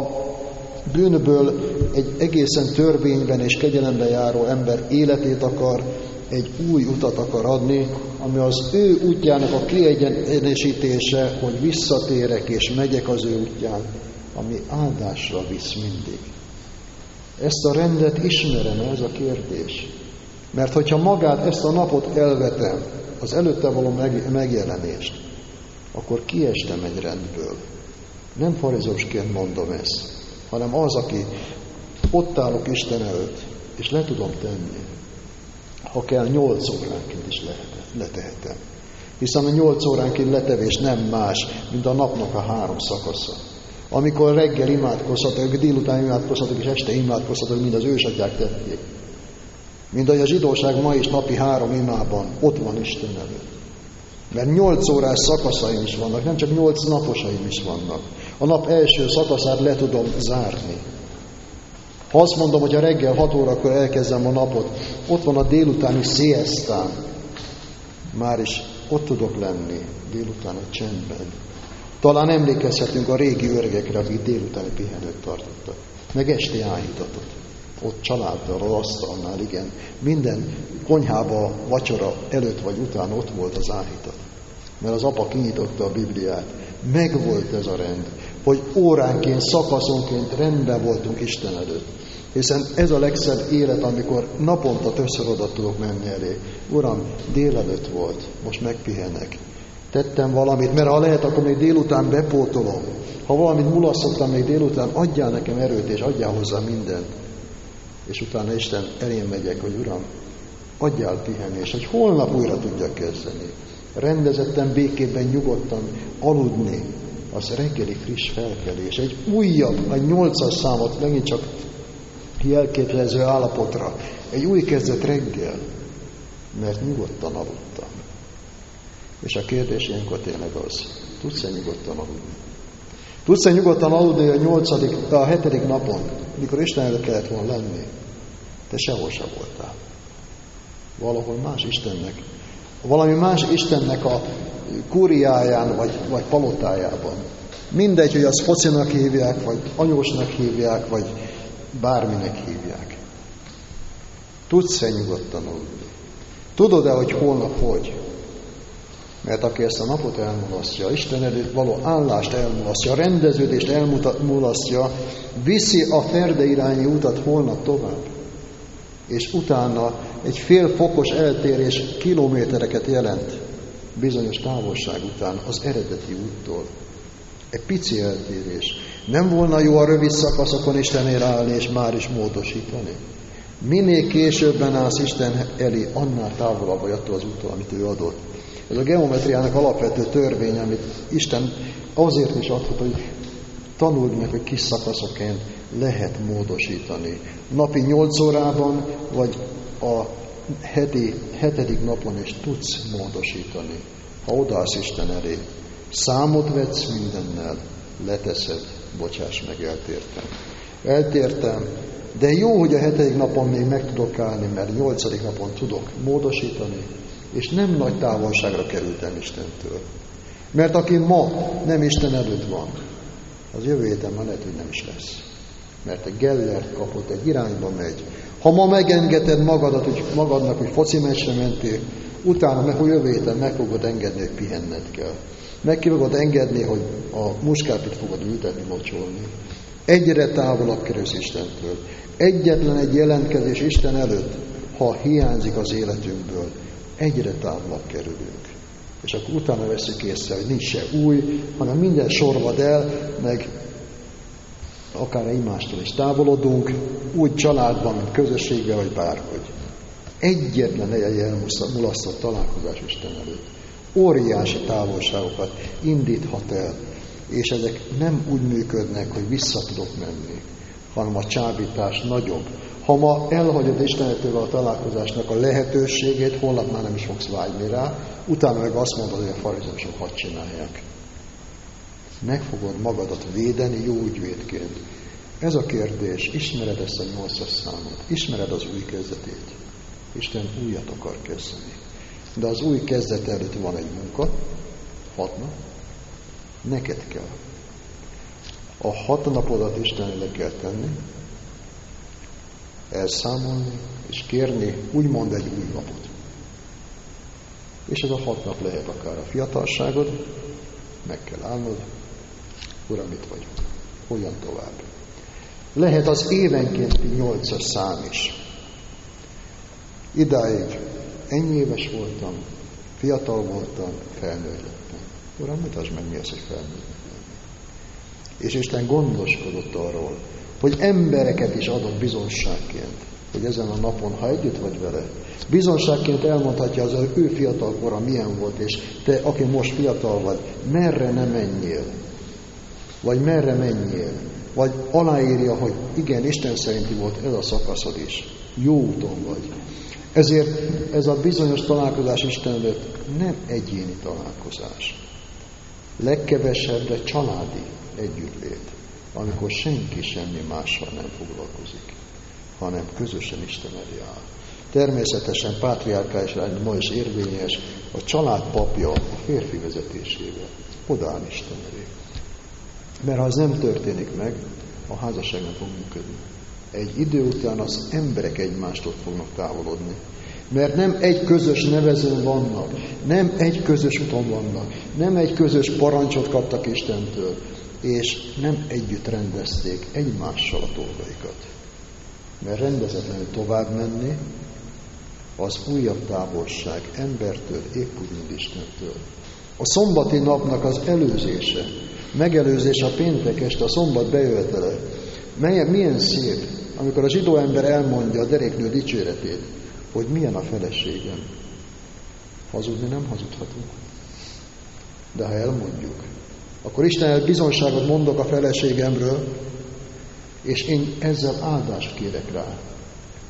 bűnből egy egészen törvényben és kegyelemben járó ember életét akar, egy új utat akar adni, ami az ő útjának a kiegyenesítése, hogy visszatérek és megyek az ő útján, ami áldásra visz mindig. Ezt a rendet ismerem, ez a kérdés. Mert hogyha magát, ezt a napot elvetem, az előtte való megjelenést, akkor kiestem egy rendből. Nem farizósként mondom ezt, hanem az, aki ott állok Isten előtt, és le tudom tenni. Ha kell, nyolc óránként is letehetem. Hiszen a nyolc óránként letevés nem más, mint a napnak a három szakasza. Amikor reggel imádkozhatok, délután imádkozhatok, és este imádkozhatok, mint az ősatyák tették. Mind ahogy a zsidóság ma is napi három imában ott van Isten előtt. Mert nyolc órás szakaszaim is vannak, nem csak nyolc naposaim is vannak. A nap első szakaszát le tudom zárni. Ha azt mondom, hogy a reggel hat órakor elkezdem a napot, ott van a délutáni sziasztám. Már is ott tudok lenni délután a csendben. Talán emlékezhetünk a régi öregekre, akik délutáni pihenőt tartottak. Meg esti áhítatot. Ott családdal, az asztalnál, igen. Minden konyhába, vacsora előtt vagy után ott volt az áhítat. Mert az apa kinyitotta a Bibliát. Megvolt ez a rend, hogy óránként, szakaszonként rendben voltunk Isten előtt. Hiszen ez a legszebb élet, amikor naponta többször oda tudok menni elé. Uram, délelőtt volt, most megpihenek. Tettem valamit, mert ha lehet, akkor még délután bepótolom. Ha valamit mulasztottam még délután, adjál nekem erőt, és adjál hozzá mindent. És utána Isten elém megyek, hogy Uram, adjál pihenést, hogy holnap újra tudjak kezdeni. Rendezetten, békében, nyugodtan aludni, az reggeli friss felkelés. Egy újabb, egy nyolcas számot megint csak jelképező állapotra. Egy új kezdet reggel. mert nyugodtan aludtam. És a kérdés ilyenkor tényleg az, tudsz-e nyugodtan aludni? Tudsz-e nyugodtan aludni a, nyolcadik, a hetedik napon, mikor Isten előtt kellett volna lenni? Te sehol sem voltál. Valahol más Istennek, valami más Istennek a kúriáján, vagy, vagy palotájában. Mindegy, hogy azt focinak hívják, vagy anyósnak hívják, vagy bárminek hívják. Tudsz-e nyugodtan aludni? Tudod-e, hogy holnap hogy? Mert aki ezt a napot elmulasztja, Isten előtt való állást elmulasztja, a rendeződést elmulasztja, viszi a ferde irányi utat holnap tovább. És utána egy fél fokos eltérés kilométereket jelent bizonyos távolság után az eredeti úttól. Egy pici eltérés. Nem volna jó a rövid szakaszokon Istennél állni és már is módosítani? Minél későbben állsz Isten elé, annál távolabb vagy attól az úttól, amit ő adott. Ez a geometriának alapvető törvény, amit Isten azért is adhat, hogy tanuld meg, hogy kis szakaszoként lehet módosítani. Napi nyolc órában, vagy a heti, hetedik napon is tudsz módosítani. Ha odaállsz Isten elé, számot vetsz mindennel, leteszed, bocsáss meg, eltértem. Eltértem, de jó, hogy a hetedik napon még meg tudok állni, mert nyolcadik napon tudok módosítani, és nem nagy távolságra kerültem Istentől. Mert aki ma nem Isten előtt van, az jövő héten már lehet, hogy nem is lesz. Mert egy gellert kapott, egy irányba megy. Ha ma megengeded magadat, hogy magadnak, hogy foci meccsre mentél, utána meg, hogy jövő héten meg fogod engedni, hogy pihenned kell. Meg ki fogod engedni, hogy a muskápit fogod ültetni, locsolni. Egyre távolabb kerülsz Istentől. Egyetlen egy jelentkezés Isten előtt, ha hiányzik az életünkből, egyre távolabb kerülünk. És akkor utána veszük észre, hogy nincs se új, hanem minden sorvad el, meg akár egymástól is távolodunk, úgy családban, mint közösségben, vagy bárhogy. Egyetlen egy elmulasztott találkozás Isten előtt. Óriási távolságokat indíthat el, és ezek nem úgy működnek, hogy vissza tudok menni, hanem a csábítás nagyobb. Ha ma elhagyod Istenetől a találkozásnak a lehetőségét, holnap már nem is fogsz vágyni rá, utána meg azt mondod, hogy a farizeusok hadd csinálják. Meg fogod magadat védeni jó ügyvédként. Ez a kérdés, ismered ezt a nyolcas számot, ismered az új kezdetét. Isten újat akar kezdeni. De az új kezdet előtt van egy munka, hat nap, neked kell. A hat napodat Isten elé kell tenni, elszámolni, és kérni úgymond egy új napot. És ez a hat nap lehet akár a fiatalságod, meg kell állnod, Uram, itt vagyok, hogyan tovább. Lehet az évenkénti nyolcas szám is. Idáig ennyi éves voltam, fiatal voltam, felnőtt lettem. Uram, mutasd meg, mi az, hogy felnőtt lettem. És Isten gondoskodott arról, hogy embereket is adott bizonságként, hogy ezen a napon, ha együtt vagy vele, bizonságként elmondhatja az, hogy ő fiatal kora milyen volt, és te, aki most fiatal vagy, merre ne menjél, vagy merre menjél, vagy aláírja, hogy igen, Isten szerinti volt ez a szakaszod is, jó úton vagy. Ezért ez a bizonyos találkozás Isten előtt nem egyéni találkozás. Legkevesebb, de családi együttlét, amikor senki semmi mással nem foglalkozik, hanem közösen Isten elé áll. Természetesen pátriárkális rány ma is érvényes, a család papja a férfi vezetésével odaáll Isten elé. Mert ha ez nem történik meg, a házasság nem fog működni. Egy idő után az emberek egymástól fognak távolodni. Mert nem egy közös nevezőn vannak, nem egy közös úton vannak, nem egy közös parancsot kaptak Istentől, és nem együtt rendezték egymással a dolgaikat. Mert rendezetlenül tovább menni, az újabb távolság embertől, épp úgy, mint Istentől. A szombati napnak az előzése, megelőzése a péntek este, a szombat bejövetele. Milyen, milyen szép, amikor a zsidó ember elmondja a deréknő dicséretét, hogy milyen a feleségem. Hazudni nem hazudhatunk. De ha elmondjuk, akkor Isten bizonságot mondok a feleségemről, és én ezzel áldást kérek rá.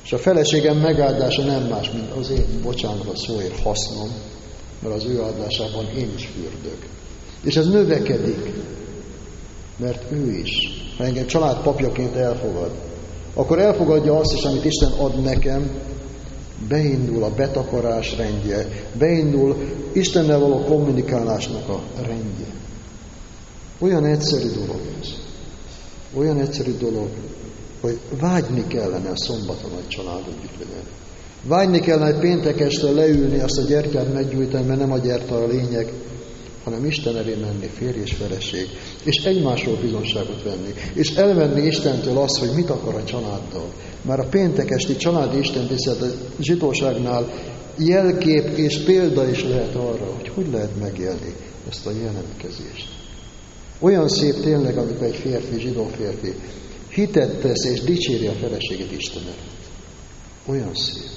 És a feleségem megáldása nem más, mint az én, bocsánat a szóért, hasznom, mert az ő áldásában én is fürdök. És ez növekedik, mert ő is, ha engem családpapjaként elfogad, akkor elfogadja azt is, amit Isten ad nekem, beindul a betakarás rendje, beindul Istennel való kommunikálásnak a rendje. Olyan egyszerű dolog ez. Olyan egyszerű dolog, hogy vágyni kellene a szombaton, hogy család együtt legyen. Vágyni kellene egy péntek este leülni, azt a gyertyát meggyújtani, mert nem a gyertya a lényeg, hanem Isten elé menni, férj és feleség, és egymásról bizonságot venni, és elvenni Istentől azt, hogy mit akar a családdal. Már a péntek esti családi istentisztelet a zsidóságnál jelkép és példa is lehet arra, hogy hogy lehet megélni ezt a jelentkezést. Olyan szép tényleg, amikor egy férfi, zsidó férfi hitet tesz és dicséri a feleségét Isten előtt. Olyan szép.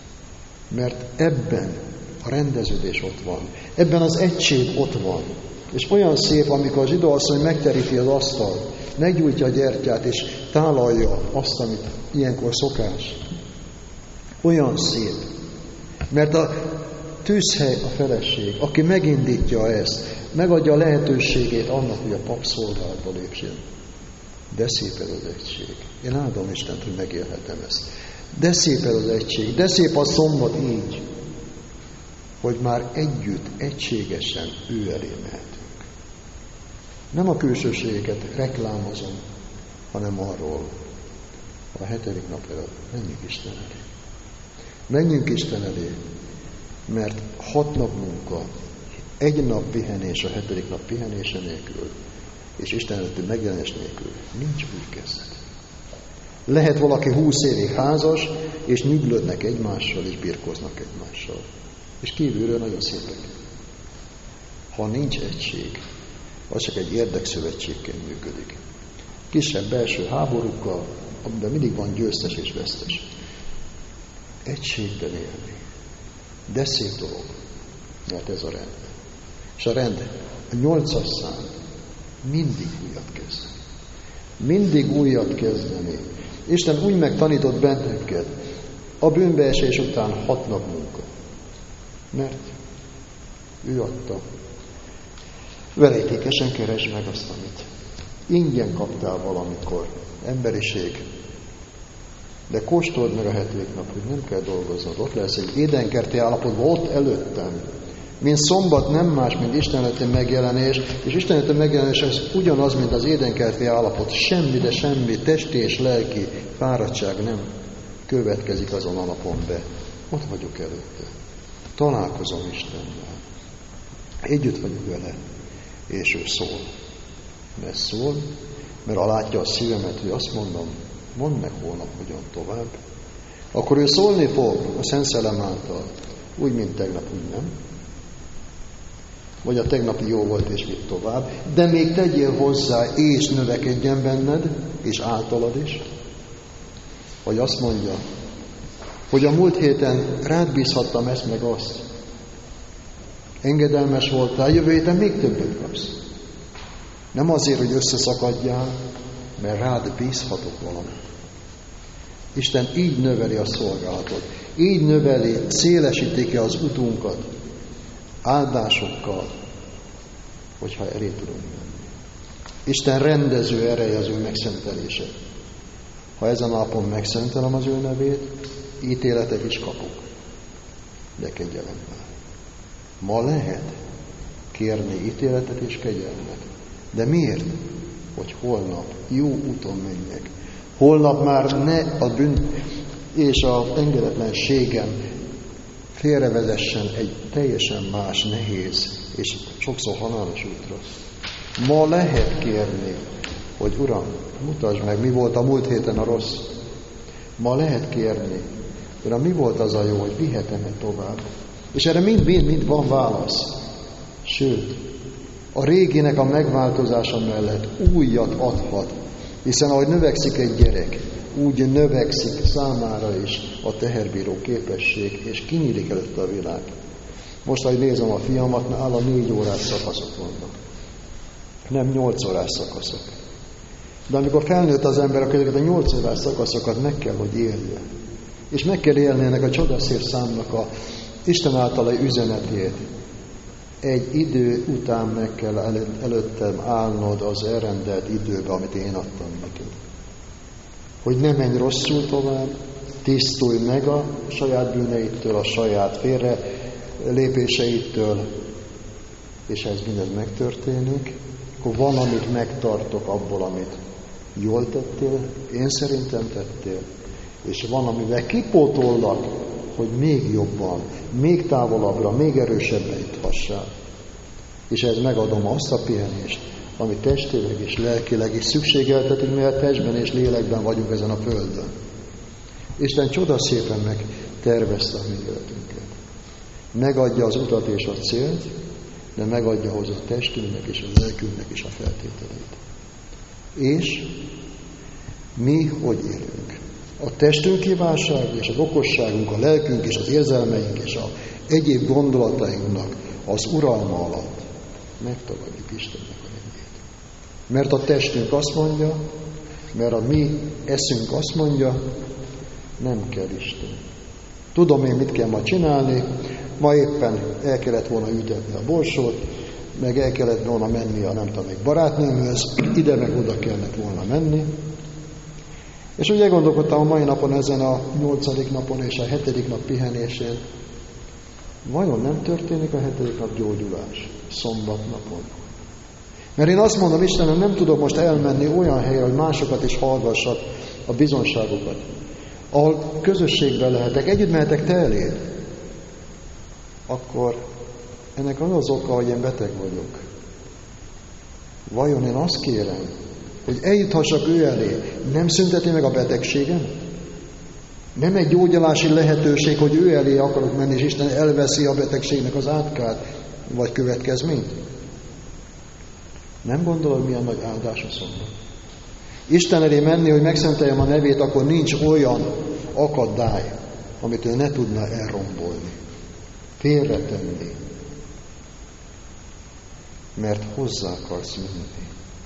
Mert ebben a rendeződés ott van. Ebben az egység ott van. És olyan szép, amikor a zsidó asszony megteríti az asztalt, meggyújtja a gyertyát, és tálalja azt, amit ilyenkor szokás. Olyan szép. Mert a tűzhely a feleség, aki megindítja ezt, megadja a lehetőségét annak, hogy a pap szolgálatba lépjen. De szép ez az egység. Én áldom Istent, hogy megélhetem ezt. De szép ez az egység. De szép a szombat így, hogy már együtt, egységesen ő elé mehetünk. Nem a külsőségeket reklámozom, hanem arról, a hetedik nap előtt menjünk Isten elé. Menjünk Isten elé, mert hat nap munka, egy nap pihenés a hetedik nap pihenése nélkül, és Isten előtti megjelenés nélkül nincs új kezdet. Lehet valaki húsz évig házas, és nyüglődnek egymással, és birkóznak egymással. És kívülről nagyon szépek. Ha nincs egység, az csak egy érdekszövetségként működik. Kisebb belső háborúkkal, amiben mindig van győztes és vesztes. Egységben élni. De szép dolog, mert ez a rend. És a rend, a nyolcas szám mindig újat kezdeni. Mindig újat kezdeni. Isten úgy megtanított bennünket a bűnbeesés után hat nap munka. Mert ő adta. Verejtékesen keresd meg azt, amit ingyen kaptál valamikor, emberiség. De kóstold meg a hetedik nap, hogy nem kell dolgoznod. Ott lesz egy édenkerti állapotban, ott előttem. Mint szombat nem más, mint Isten előtti megjelenés, és Isten előtti megjelenés az ugyanaz, mint az édenkerti állapot. Semmi, de semmi, testi és lelki fáradtság nem következik azon alapon be. Ott vagyok előtte. Találkozom Istennel. Együtt vagyok vele, és ő szól. Mert szól, mert alátja a szívemet, hogy azt mondom, mondd meg holnap hogyan tovább. Akkor ő szólni fog a Szent Szellem által, úgy, mint tegnap, úgy nem. Vagy a tegnapi jó volt, és mit tovább. De még tegyél hozzá, és növekedjen benned, és általad is. Vagy azt mondja, hogy a múlt héten rád bízhattam ezt meg azt. Engedelmes voltál, jövő héten még többet kapsz. Nem azért, hogy összeszakadjál, mert rád bízhatok valamit. Isten így növeli a szolgálatot. Így növeli, szélesíti ki az utunkat áldásokkal, hogyha elé tudunk menni. Isten rendező ereje az ő megszentelése. Ha ezen a napon megszentelem az ő nevét, ítéletet is kapok. De kegyelemmel. Ma lehet kérni ítéletet és kegyelmet. De miért? Hogy holnap jó úton menjek. Holnap már ne a bűn és az engedetlenségem félrevezessen egy teljesen más, nehéz és sokszor halálos útra. Ma lehet kérni, hogy Uram, mutasd meg, mi volt a múlt héten a rossz. Ma lehet kérni, Uram, mi volt az a jó, hogy vihetem-e tovább. És erre mind-mind-mind van válasz. Sőt, a réginek a megváltozása mellett újat adhat, hiszen ahogy növekszik egy gyerek, úgy növekszik számára is a teherbíró képesség, és kinyílik előtte a világ. Most, ahogy nézem a fiamat, nála négy órás szakaszok vannak. Nem nyolc órás szakaszok. De amikor felnőtt az ember, akkor ezeket a nyolc órás szakaszokat meg kell, hogy élje. És meg kell élni ennek a csodaszép számnak a Isten általi üzenetét. Egy idő után meg kell el, előttem állnod az elrendelt időbe, amit én adtam neked. Hogy ne menj rosszul tovább, tisztulj meg a saját bűneitől, a saját félre lépéseitől, és ez mindez megtörténik, akkor van, amit megtartok abból, amit jól tettél, én szerintem tettél, és van, amivel kipótollak, hogy még jobban, még távolabbra, még erősebben juthassál. És ez megadom azt a pihenést, ami testileg és lelkileg is szükségeltetünk, mivel testben és lélekben vagyunk ezen a földön. Isten csodaszépen meg tervezte a mi életünket. Megadja az utat és a célt, de megadja hozzá a testünknek és a lelkünknek is a feltételeit. És mi hogy élünk? A testünk kívánság és az okosságunk, a lelkünk és az érzelmeink és az egyéb gondolatainknak az uralma alatt megtagadjuk Istennek a rendjét. Mert a testünk azt mondja, mert a mi eszünk azt mondja, nem kell Isten. Tudom én, mit kell ma csinálni, ma éppen el kellett volna ütetni a borsót, meg el kellett volna menni a nem tudom még barátnőmhöz, ide meg oda kellett volna menni. És ugye gondolkodtam a mai napon ezen a nyolcadik napon és a hetedik nap pihenésén, vajon nem történik a hetedik nap gyógyulás szombat napon? Mert én azt mondom, Istenem, nem tudok most elmenni olyan helyre, hogy másokat is hallgassak a bizonságokat, ahol közösségben lehetek, együtt mehetek te eléd, akkor ennek az az oka, hogy én beteg vagyok. Vajon én azt kérem, hogy eljuthassak ő elé, nem szünteti meg a betegségem? Nem egy gyógyulási lehetőség, hogy ő elé akarok menni, és Isten elveszi a betegségnek az átkát, vagy következményt? Nem gondolod, milyen nagy áldás a szombat? Isten elé menni, hogy megszenteljem a nevét, akkor nincs olyan akadály, amit ő ne tudna elrombolni, félretenni, mert hozzá akarsz menni.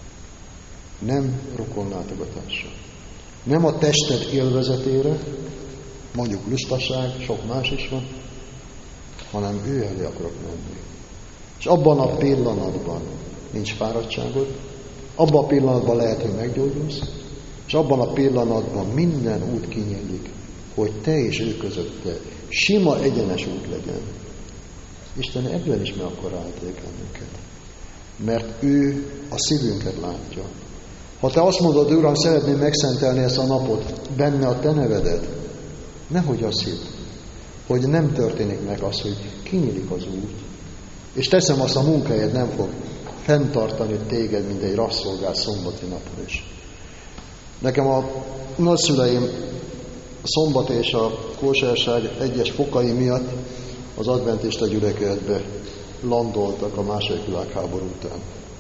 Nem rokonlátogatásra. Nem a tested élvezetére, mondjuk lustaság, sok más is van, hanem ő elé akarok menni. És abban a pillanatban nincs fáradtságod, abban a pillanatban lehet, hogy meggyógyulsz, és abban a pillanatban minden út kinyílik, hogy te és ő közötte sima, egyenes út legyen. Isten ebben is meg akar állítani bennünket, mert ő a szívünket látja. Ha te azt mondod, Uram, szeretném megszentelni ezt a napot, benne a te nevedet, nehogy azt hidd, hogy nem történik meg az, hogy kinyílik az út, és teszem azt, a munkáját nem fog fenntartani téged, mint egy rasszolgál szombati napon is. Nekem a nagyszüleim a szombat és a kóserság egyes fokai miatt az adventista gyülekezetbe landoltak a második világháború után.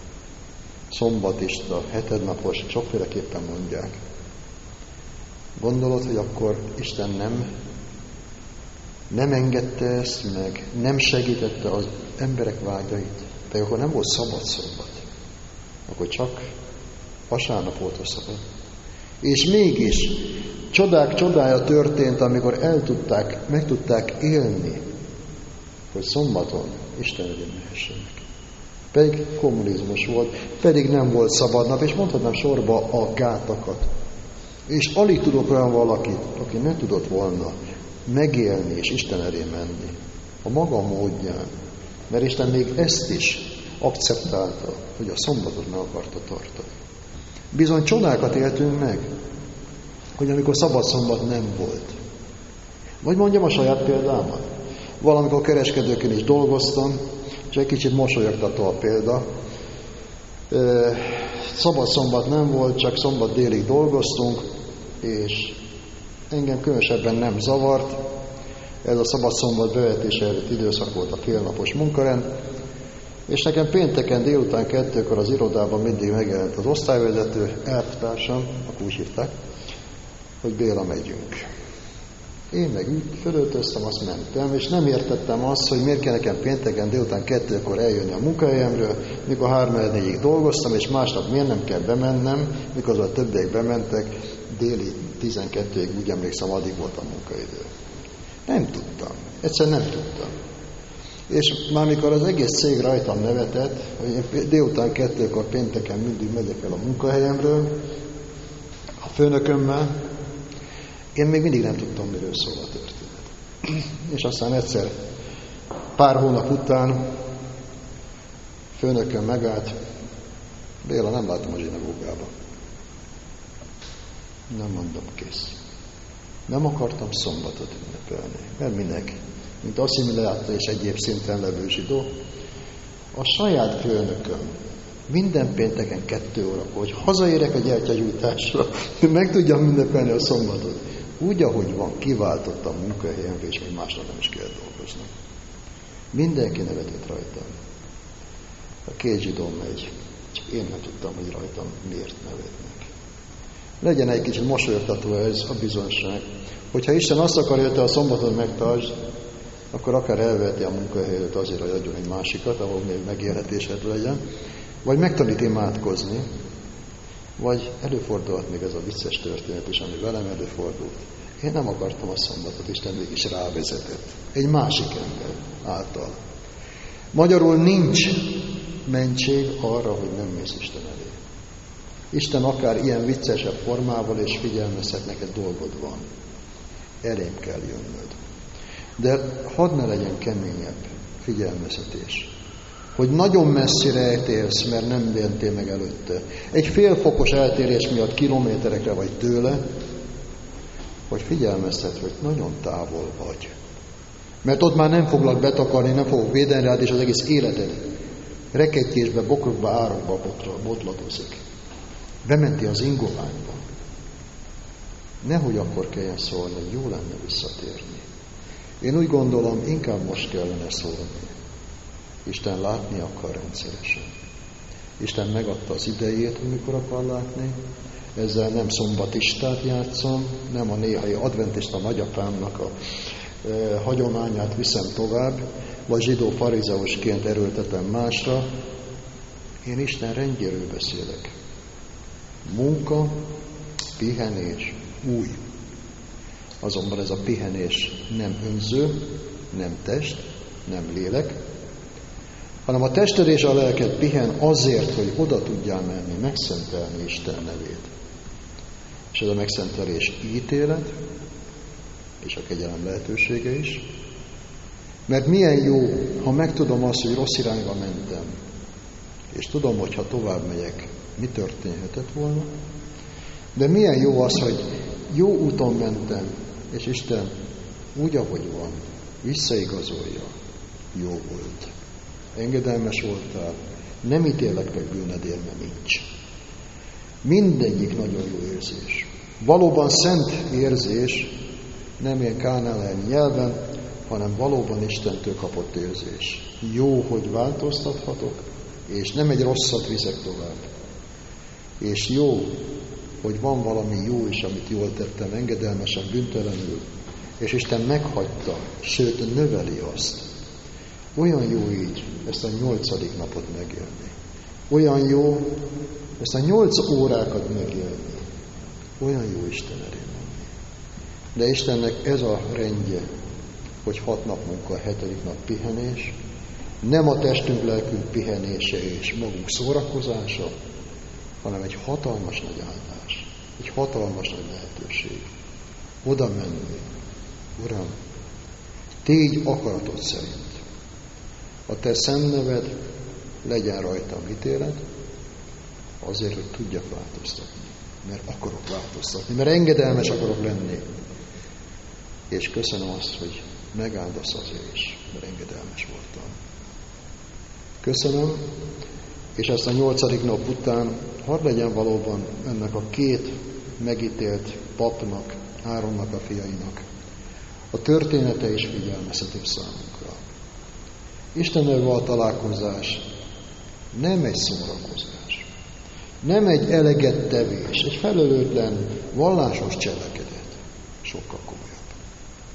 Szombatista, hetednapos, sokféleképpen mondják. Gondolod, hogy akkor Isten nem, nem engedte ezt meg, nem segítette az emberek vágyait, de akkor nem volt szabad szombat. Akkor csak vasárnap volt a szabad. És mégis csodák csodája történt, amikor el tudták, meg tudták élni, hogy szombaton Isten elé mehessenek. Pedig kommunizmus volt, pedig nem volt szabad nap, és mondhatnám sorba a gátakat. És alig tudok olyan valakit, aki ne tudott volna megélni és Isten elé menni a maga módján, mert Isten még ezt is akceptálta, hogy a szombatot meg akarta tartani. Bizony csodákat éltünk meg, hogy amikor szabad szombat nem volt. Vagy mondjam a saját példámat. Valamikor kereskedőként is dolgoztam, és egy kicsit mosolyogtató a példa. Szabad szombat nem volt, csak szombat délig dolgoztunk, és engem különösebben nem zavart. Ez a szabad szombat bevetése előtt időszak volt a félnapos munkarend, és nekem pénteken délután kettőkor az irodában mindig megjelent az osztályvezető, elvtársam, akkor úgy hívták, hogy Béla, megyünk. Én meg úgy fölöltöztem, azt mentem, és nem értettem azt, hogy miért kell nekem pénteken délután kettőkor eljönni a munkahelyemről, mikor három négyig dolgoztam, és másnap miért nem kell bemennem, mikor a többiek bementek, déli tizenkettőig, úgy emlékszem, addig volt a munkaidő. Nem tudtam. Egyszerűen nem tudtam. És már mikor az egész cég rajtam nevetett, hogy én délután kettőkor pénteken mindig megyek el a munkahelyemről, a főnökömmel, én még mindig nem tudtam, miről szól a történet. És aztán egyszer, pár hónap után főnököm megállt, Béla, nem látom a zsinagógába. Nem mondom, kész. Nem akartam szombatot ünnepelni, mert minek? Mint asszimiláta és egyéb szinten levő zsidó. A saját főnököm minden pénteken kettő órakor, hogy hazaérek a gyertyagyújtásra, meg tudjam ünnepelni a szombatot. Úgy, ahogy van, kiváltottam munkahelyemre, és még másnap nem is kell dolgozni. Mindenki nevetett rajtam. A két zsidó megy, csak én nem tudtam, hogy rajtam miért nevetnek. Legyen egy kicsit mosolyogtató ez a bizonyság, hogyha Isten azt akarja, hogy te a szombaton megtartsd, akkor akár elveheti a munkahelyet azért, hogy adjon egy másikat, ahol még megélhetésed legyen, vagy megtanít imádkozni, vagy előfordulhat még ez a vicces történet is, ami velem előfordult. Én nem akartam a szombatot, Isten mégis rávezetett. Egy másik ember által. Magyarul nincs mentség arra, hogy nem mész Isten elé. Isten akár ilyen viccesebb formával és figyelmezhet, neked dolgod van. Elém kell jönnöd. De hadd ne legyen keményebb figyelmeztetés. Hogy nagyon messzire eltérsz, mert nem mentél meg előtte. Egy fél fokos eltérés miatt kilométerekre vagy tőle, hogy figyelmeztet, hogy nagyon távol vagy. Mert ott már nem foglak betakarni, nem fogok védeni rád, és az egész életed rekettyésbe, bokrokba, árokba botladozik. Bementél az ingoványba. Nehogy akkor kelljen szólni, hogy jó lenne visszatérni. Én úgy gondolom, inkább most kellene szólni. Isten látni akar rendszeresen. Isten megadta az idejét, amikor akar látni. Ezzel nem szombatistát játszom, nem a néhai adventista nagyapámnak a e, hagyományát viszem tovább, vagy zsidó farizeusként erőltetem másra. Én Isten rendjéről beszélek. Munka, pihenés, új. Azonban ez a pihenés nem önző, nem test, nem lélek, hanem a tested és a lelked pihen azért, hogy oda tudjál menni, megszentelni Isten nevét. És ez a megszentelés ítélet, és a kegyelem lehetősége is. Mert milyen jó, ha megtudom azt, hogy rossz irányba mentem, és tudom, hogy ha tovább megyek, mi történhetett volna. De milyen jó az, hogy jó úton mentem, és Isten úgy, ahogy van, visszaigazolja. Jó volt. Engedelmes voltál, nem ítélek meg bűnedért, mert nincs. Mindegyik nagyon jó érzés. Valóban szent érzés, nem ilyen kánálelmi nyelven, hanem valóban Istentől kapott érzés. Jó, hogy változtathatok, és nem egy rosszat viszek tovább. És jó, hogy van valami jó is, amit jól tettem, engedelmesen, bűntelenül, és Isten meghagyta, sőt növeli azt. Olyan jó így ezt a nyolcadik napot megélni. Olyan jó ezt a nyolc órákat megélni. Olyan jó Isten elé menni. De Istennek ez a rendje, hogy hat nap munka, hetedik nap pihenés, nem a testünk, lelkünk pihenése és magunk szórakozása, hanem egy hatalmas nagy áldás, egy hatalmas nagy lehetőség. Oda menni. Uram, tégy akaratod szerint. A te szent neved legyen rajtam ítélet, azért, hogy tudjak változtatni. Mert akarok változtatni, mert engedelmes akarok lenni. És köszönöm azt, hogy megáldasz azért is, mert engedelmes voltam. Köszönöm, és ezt a nyolcadik nap után hadd legyen valóban ennek a két megítélt papnak, Áronnak a fiainak a története is figyelmeztető számunkra. Istennel való találkozás nem egy szórakozás, nem egy eleget tevés, egy felelőtlen vallásos cselekedet, sokkal komolyabb.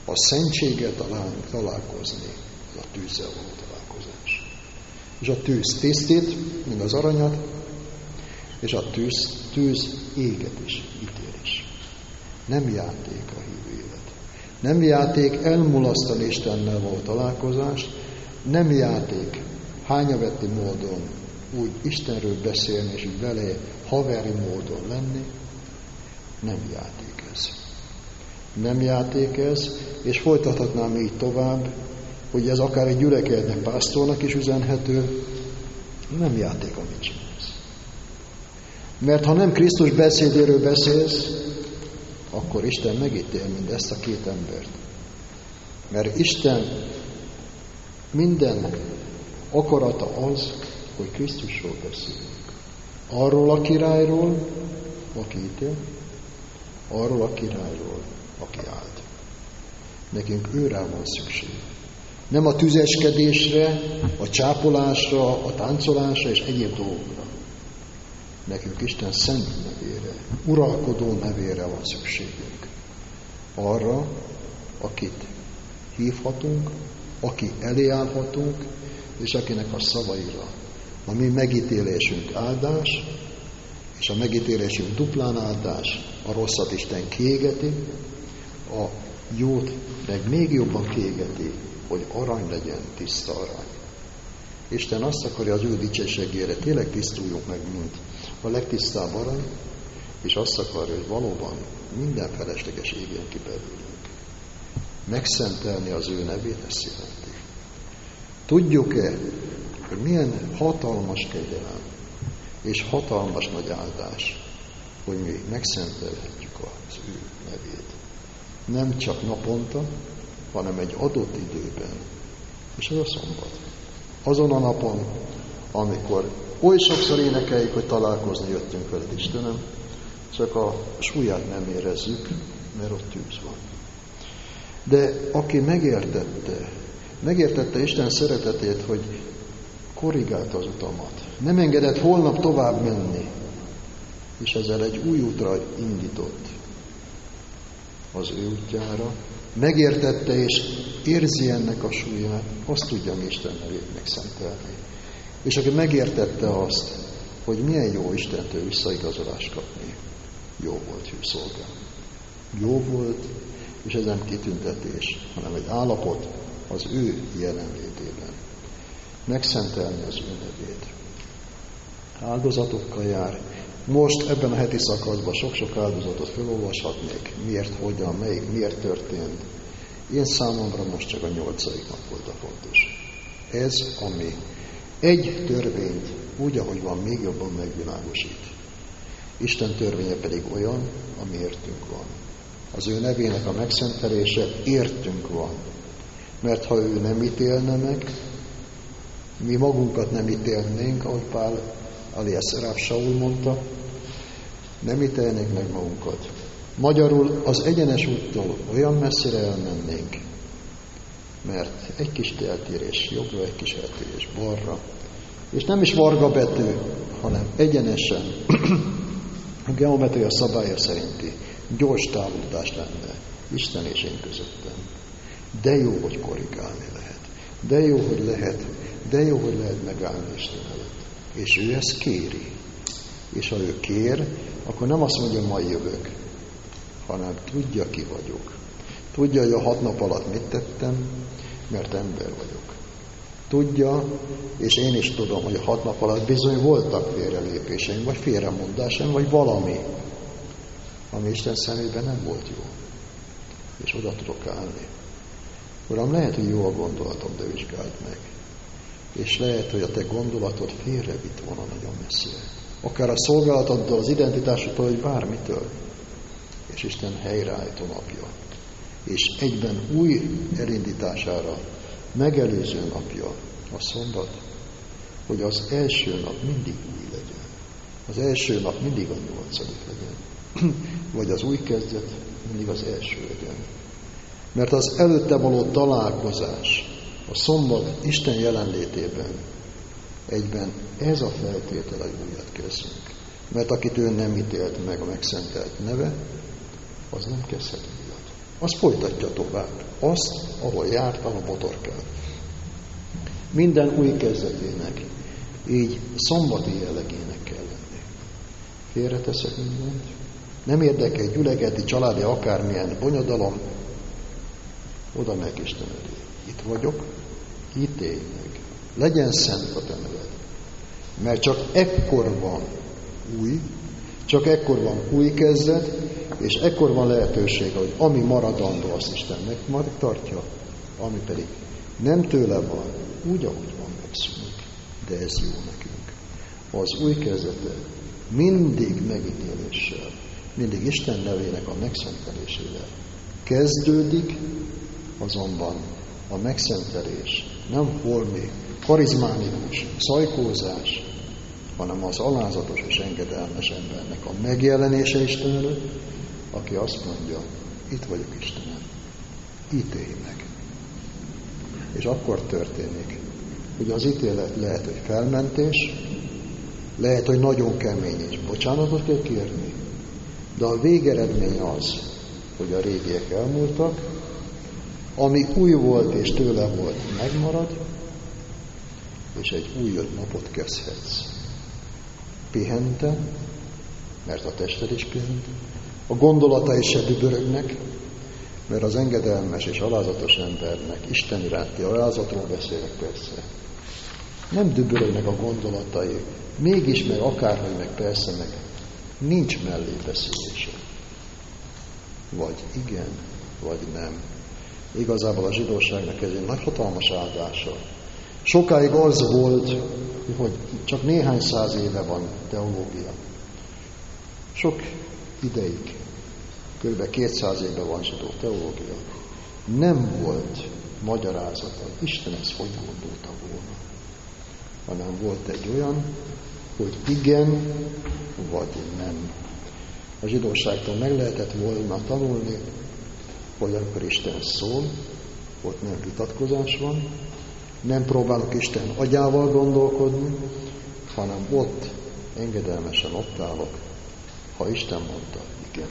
a szentséggel találunk találkozni, az a tűzzel való találkozás. És a tűz tisztít, mint az aranyat, és a tűz, tűz éget is, ítél is. Nem játék a hívő élet. Nem játék elmulasztani Istennel való találkozást, nem játék hányavetti módon úgy Istenről beszélni, és úgy vele haveri módon lenni, nem játék ez. Nem játék ez, és folytathatnám így tovább, hogy ez akár egy gyülekezetnek, pásztornak is üzenhető, nem játék, amit csinálsz. Mert ha nem Krisztus beszédéről beszélsz, akkor Isten megítél mindezt a két embert. Mert Isten minden akarata az, hogy Krisztusról beszélünk. Arról a királyról, aki ítél, arról a királyról, aki állt. Nekünk őrá van szükség. Nem a tüzeskedésre, a csápolásra, a táncolásra és egyéb dolgokra. Nekünk Isten szent nevére, uralkodó nevére van szükségünk. Arra, akit hívhatunk, aki elé állhatunk, és akinek a szavaira a mi megítélésünk áldás, és a megítélésünk duplán áldás, a rosszat Isten kiégeti, a jót meg még jobban kiégeti, hogy arany legyen, tiszta arany. Isten azt akarja az ő dicsőségére, tényleg tisztuljunk meg, mint a legtisztább arany, és azt akarja, hogy valóban minden felesleges égjen ki belőlünk. Megszentelni az ő nevét, ezt jelenti. Tudjuk-e, hogy milyen hatalmas kegyelem és hatalmas nagy áldás, hogy mi megszentelhetjük az ő nevét. Nem csak naponta, hanem egy adott időben. És ez a szombat. Azon a napon, amikor oly sokszor énekeljük, hogy találkozni jöttünk veled, Istenem, csak a súlyát nem érezzük, mert ott tűz van. De aki megértette, megértette Isten szeretetét, hogy korrigálta az utamat, nem engedett holnap tovább menni, és ezzel egy új útra indított az ő útjára, megértette és érzi ennek a súlyát, azt tudja Isten nevét megszentelni. És aki megértette azt, hogy milyen jó Istentől visszaigazolást kapni, jó volt hű szolgál. Jó volt, és ez nem kitüntetés, hanem egy állapot az ő jelenlétében. Megszentelni az ő nevét. Áldozatokkal jár. Most ebben a heti szakaszban sok-sok áldozatot felolvashatnék, miért, hogyan, melyik, miért történt. Én számomra most csak a nyolcadik nap volt a fontos. Ez, ami egy törvényt úgy, ahogy van, még jobban megvilágosít. Isten törvénye pedig olyan, ami értünk van. Az ő nevének a megszentelése értünk van. Mert ha ő nem ítélne meg, mi magunkat nem ítélnénk, ahogy Pál alias Ráv Saul mondta, nem ítélnénk meg magunkat. Magyarul az egyenes úttól olyan messzire elmennénk, mert egy kis eltérés jobbra, egy kis eltérés balra, és nem is varga betű, hanem egyenesen a geometria szabálya szerinti gyors távolodás lenne Isten és én közöttem. De jó, hogy korrigálni lehet. De jó, hogy lehet. De jó, hogy lehet megállni Isten előtt. És ő ezt kéri. És ha ő kér, akkor nem azt mondja, majd jövök, hanem tudja, ki vagyok. Tudja, hogy a hat nap alatt mit tettem, mert ember vagyok. Tudja, és én is tudom, hogy a hat nap alatt bizony voltak félrelépéseim, vagy félremondásaim, vagy valami, ami Isten szemében nem volt jó. És oda tudok állni. Uram, lehet, hogy jó a gondolatom, de vizsgáld meg. És lehet, hogy a te gondolatod félrevitt volna nagyon messzire. Akár a szolgálatoddal, az identitásodtól, vagy bármitől. És Isten helyreállító napja. És egyben új elindítására megelőző napja a szombat, hogy az első nap mindig új legyen. Az első nap mindig a nyolcadik legyen. Vagy az új kezdet mindig az első legyen. Mert az előtte való találkozás, a szombat Isten jelenlétében egyben ez a feltétel, hogy újat kezdünk. Mert akit ő nem ítélt meg a megszentelt neve, az nem kezdhet újat. az folytatja tovább. Azt, ahol jártam a botorkán. Minden új kezdetének így szombati jellegének kell lenni. Félreteszek mindent. Nem érdekel gyülekezeti, családi, akármilyen bonyodalom. Oda meg Isten elé. Itt vagyok, ítélj meg. Legyen szent a te neved. Mert csak ekkor van új, csak ekkor van új kezdet, és ekkor van lehetősége, hogy ami maradandó, azt Isten megtartja, ami pedig nem tőle van, úgy, ahogy van, megszűnik. De ez jó nekünk. Az új kezdete mindig megítéléssel, mindig Isten nevének a megszentelésével kezdődik, azonban a megszentelés nem holmi karizmánikus szajkózás, hanem az alázatos és engedelmes embernek a megjelenése Isten előtt, aki azt mondja, itt vagyok Istenem, ítélj meg. És akkor történik, hogy az ítélet lehet, hogy felmentés, lehet, hogy nagyon kemény és bocsánatot kell kérni, de a végeredmény az, hogy a régiek elmúltak, ami új volt és tőle volt, megmarad, és egy új napot kezdhetsz. Pihente, mert a tested is pihent, a gondolatai se dübörögnek, mert az engedelmes és alázatos embernek Isten iránti alázatról beszélek persze. Nem dübörögnek a gondolatai, mégis meg akárhogy meg persze meg nincs mellé beszélése. Vagy igen, vagy nem. Igazából a zsidóságnak ez egy nagy hatalmas áldása. Sokáig az volt, hogy csak néhány száz éve van teológia. Sok ideig, kb. kétszáz éve van zsidó teológia. Nem volt magyarázata, Isten ezt hogy gondolta volna. Hanem volt egy olyan, hogy igen, vagy nem. A zsidóságtól meg lehetett volna tanulni, hogy amikor Isten szól, ott nem vitatkozás van, nem próbálok Isten agyával gondolkodni, hanem ott engedelmesen ott állok, ha Isten mondta, igen.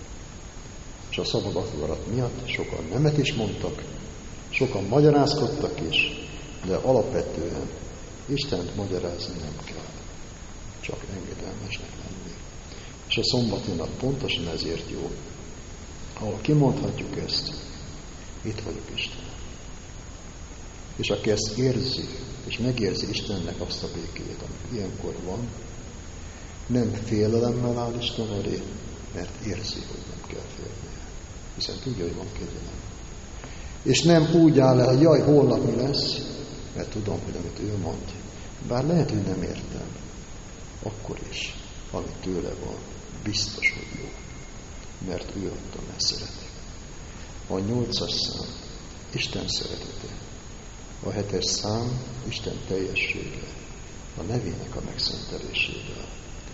És a szabad akarat miatt sokan nemet is mondtak, sokan magyarázkodtak is, de alapvetően Istent magyarázni nem kell, csak engedelmesnek lenni. És a szombati nap pontosan ezért jó, ahol kimondhatjuk ezt, itt vagyok Isten. És aki ezt érzi, és megérzi Istennek azt a békét, ami ilyenkor van, nem félelemmel áll Isten elé, mert érzi, hogy nem kell félnie. Hiszen tudja, hogy van kegyelem. És nem úgy áll el, jaj, holnap mi lesz, mert tudom, hogy amit ő mond, bár lehet, hogy nem értem, akkor is, ami tőle van, biztos, hogy jó. Mert ő adta, mert szereti. A nyolcas szám Isten szeretete. A hetes szám Isten teljessége, a nevének a megszentelésével.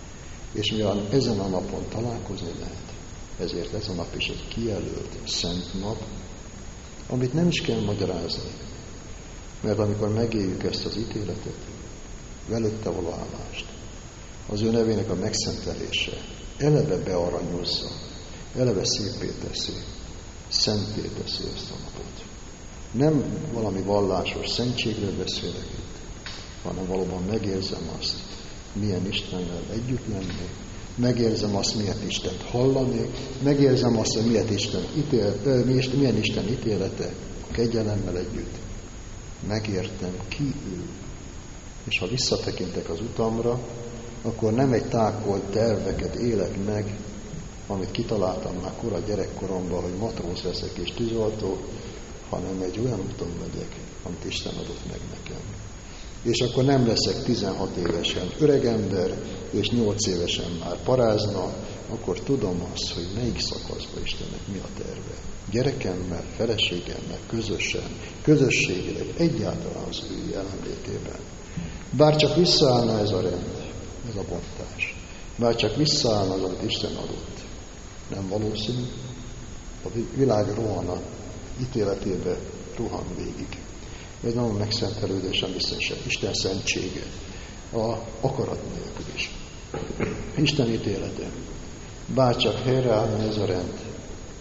És mivel ezen a napon találkozni lehet, ezért ez a nap is egy kijelölt szent nap, amit nem is kell magyarázni. Mert amikor megéljük ezt az ítéletet, velőtte való állást, az ő nevének a megszentelése eleve bearanyozza, eleve szépé teszi, szenté teszi ezt a napot. Nem valami vallásos szentségről beszélek itt, hanem valóban megérzem azt, milyen Istennel együtt lenni, megérzem azt, milyen Istent hallani, megérzem azt, hogy milyen Isten, ítél, milyen Isten ítélete a kegyelemmel együtt. Megértem, ki ő. És ha visszatekintek az utamra, akkor nem egy tákolt terveket élek meg, amit kitaláltam már kora gyerekkoromban, hogy matróz leszek és tűzoltó, hanem egy olyan úton megyek, amit Isten adott meg nekem. És akkor nem leszek tizenhat évesen öregember, és nyolc évesen már parázna, akkor tudom azt, hogy melyik szakaszban Istennek mi a terve. Gyerekemmel, feleségemmel, közösen, közösségileg, egyáltalán az ő jelenlétében. Bár csak visszaállna ez a rend, ez a bontás, bár csak visszaállna az, amit Isten adott, nem valószínű, a világ rohana, ítéletébe rohan végig. Ez nem a megszentelődés, hanem Isten szentsége, a akarat nélkül is. Isten ítélete. Bár csak helyreállna ez a rend,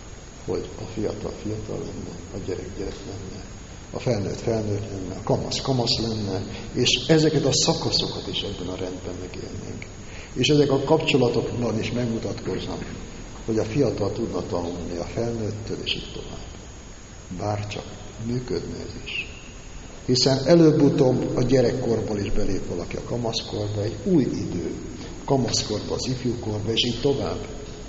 hogy a fiatal fiatal lenne, a gyerek gyerek lenne, a felnőtt felnőtt lenne, a kamasz kamasz lenne, és ezeket a szakaszokat is ebben a rendben megélnénk. És ezek a kapcsolatokban is megmutatkoznak, hogy a fiatal tudna tanulni a felnőttől, és így tovább. Bárcsak működne ez is. Hiszen előbb-utóbb a gyerekkorból is belép valaki a kamaszkorba, egy új idő, kamaszkorba, az ifjúkorba, és így tovább.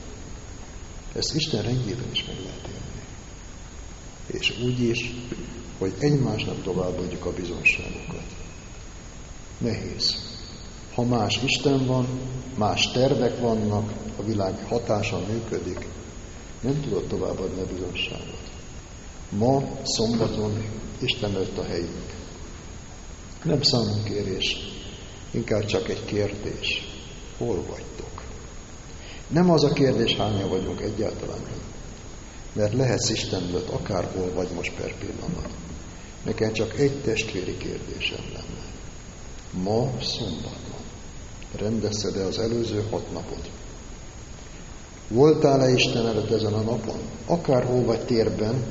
Ezt Isten rendjében is meg lehet élni. És úgy is, hogy egymásnak továbbadjuk a bizonságokat. Nehéz. Ha más Isten van, más tervek vannak, a világ hatása működik, nem tudod továbbadni a bizonságot. Ma, szombaton Isten előtt a helyünk. Nem számunkérés, inkább csak egy kérdés. Hol vagytok? Nem az a kérdés, hányan vagyunk egyáltalán. Mert lehetsz Isten előtt akárhol vagy most per pillanat. Nekem csak egy testvéri kérdésem lenne. Ma szombat van. Rendezted-e az előző hat napot? Voltál-e Isten előtt ezen a napon? Akárhol vagy térben,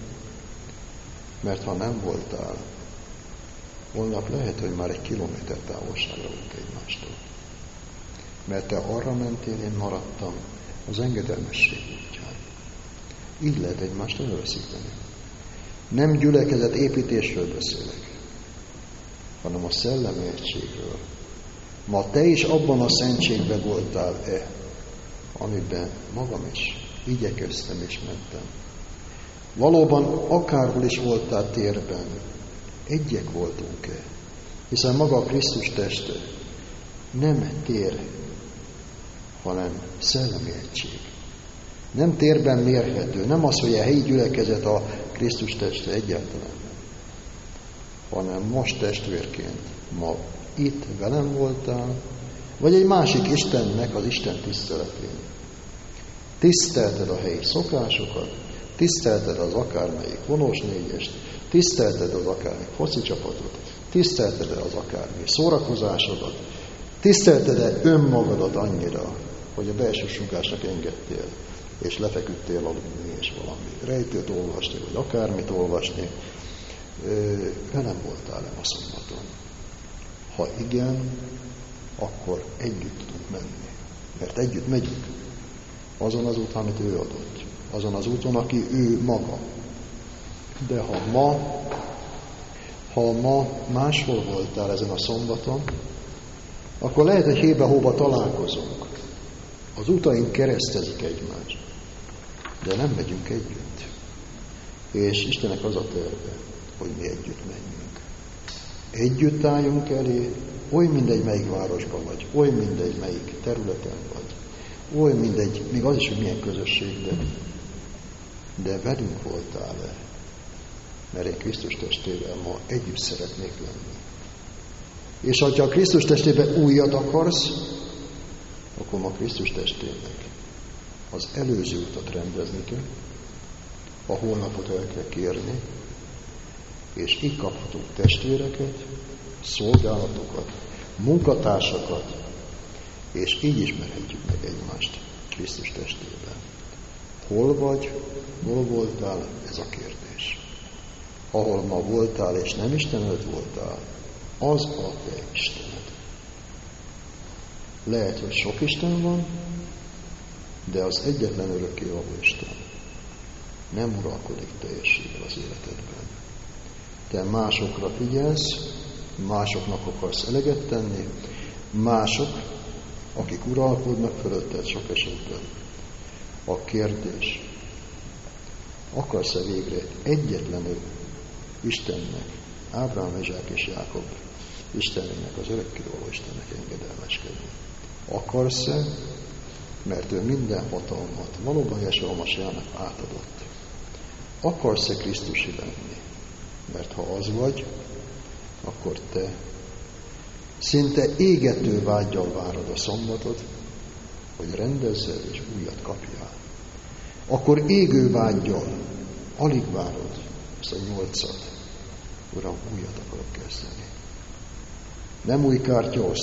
mert ha nem voltál, holnap lehet, hogy már egy kilométer távolságra vagyunk egymástól. Mert te arra mentél, én maradtam az engedelmesség útján. Így lehet egymást elveszíteni. Nem gyülekezet építésről beszélek, hanem a szellemi egységről. Ma te is abban a szentségben voltál-e, amiben magam is igyekeztem és mentem. Valóban akárhol is voltál térben, egyek voltunk-e? Hiszen maga a Krisztus teste nem tér, hanem szellemi egység. Nem térben mérhető, nem az, hogy a helyi gyülekezet a Krisztus teste egyáltalán, hanem most testvérként, ma itt velem voltál, vagy egy másik Istennek az Isten tiszteletén. Tisztelted a helyi szokásokat, tisztelted az akármelyik vonós négyest, tisztelted az akármelyik foci csapatot, tisztelted az akármi szórakozásodat, tisztelted önmagadat annyira, hogy a belső sugásnak engedtél, és lefeküdtél aludni, és valami rejtőt olvasni, vagy akármit olvasni. Velem voltál-e a szombaton? Ha igen, akkor együtt tudunk menni. Mert együtt megyünk. Azon az úton, amit ő adott. Azon az úton, aki ő maga. De ha ma, ha ma máshol voltál ezen a szombaton, akkor lehet, hogy hébe-hóba találkozunk. Az utaink keresztezik egymást. De nem megyünk együtt. És Istennek az a terve, hogy mi együtt menjünk. Együtt álljunk elé, oly mindegy, melyik városban vagy, oly mindegy, melyik területen vagy, oly mindegy, még az is, hogy milyen közösségben, de velünk voltál-e? Mert én Krisztus testével ma együtt szeretnék lenni. És ha a Krisztus testében újat akarsz, akkor ma Krisztus testének az előző utat rendezni kell, a holnapot el kell kérni, és így kaphatunk testvéreket, szolgálatokat, munkatársakat, és így ismerhetjük meg egymást Krisztus testében. Hol vagy, hol voltál, ez a kérdés. Ahol ma voltál, és nem Isten előtt voltál, az a te Istened. Lehet, hogy sok Isten van, de az egyetlen örökkévaló Isten nem uralkodik teljességgel az életedben. Te másokra figyelsz, másoknak akarsz eleget tenni, mások, akik uralkodnak fölötted sok esetben. A kérdés, akarsz-e végre egyetlenül Istennek, Ábrahám, Izsák és Jákob Istenének, az örökkévaló Istennek engedelmeskedni? Akarsz-e, mert ő minden hatalmat valóban Jesúa Masiának átadott? Akarsz-e Krisztusi lenni? Mert ha az vagy, akkor te szinte égető vággyal várod a szombatot, hogy rendezzed és újat kapjál. Akkor égő vággyal alig várod ezt a nyolcat. Uram, újat akarok kezdeni. Nem új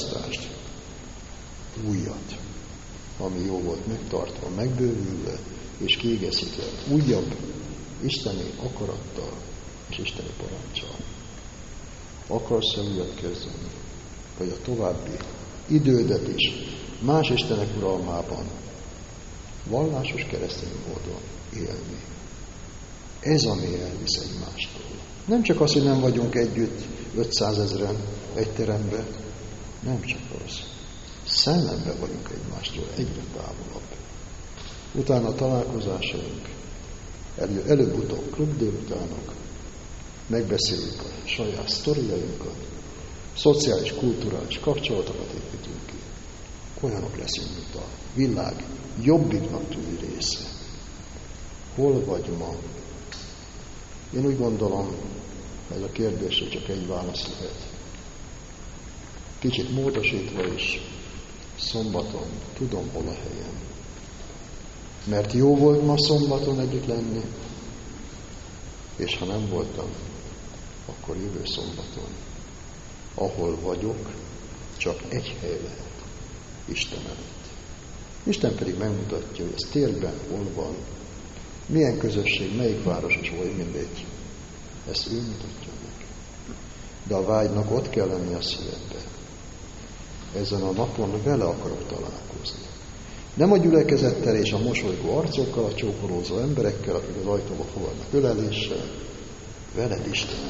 kártyaosztást, újat, ami jó volt megtartva, megbővülve, és kiegészítve újabb isteni akarattal és isteni parancsal. Akarsz-e újat kezdeni? Vagy a további idődet is más istenek uralmában vallásos keresztény módon élni? Ez, ami elvisz egymástól. Nem csak az, hogy nem vagyunk együtt ötszázezren egy teremben, nem csak az. Szellemben vagyunk egymástól egyre távolabb. Utána a találkozásaink, elő, előbb-utóbb klub délutánok, megbeszéljük a saját sztoriainkat, szociális, kulturális kapcsolatokat építünk ki. Olyanok leszünk, mint a világ jobbiknak tűnő része. Hol vagy ma? Én úgy gondolom, ez a kérdésre csak egy válasz lehet. Kicsit módosítva is, szombaton tudom, hol a helyem. Mert jó volt ma szombaton együtt lenni, és ha nem voltam, akkor jövő szombaton, ahol vagyok, csak egy hely lehet, Isten előtt. Isten pedig megmutatja, hogy ez térben hol van, milyen közösség, melyik város és hol, mindegy. Ezt ő mutatja meg. De a vágynak ott kell lenni a szívedben. Ezen a napon vele akarok találkozni. Nem a gyülekezettel és a mosolygó arcokkal, a csókolózó emberekkel, akik az ajtóba fogadnak öleléssel, veled Istenem.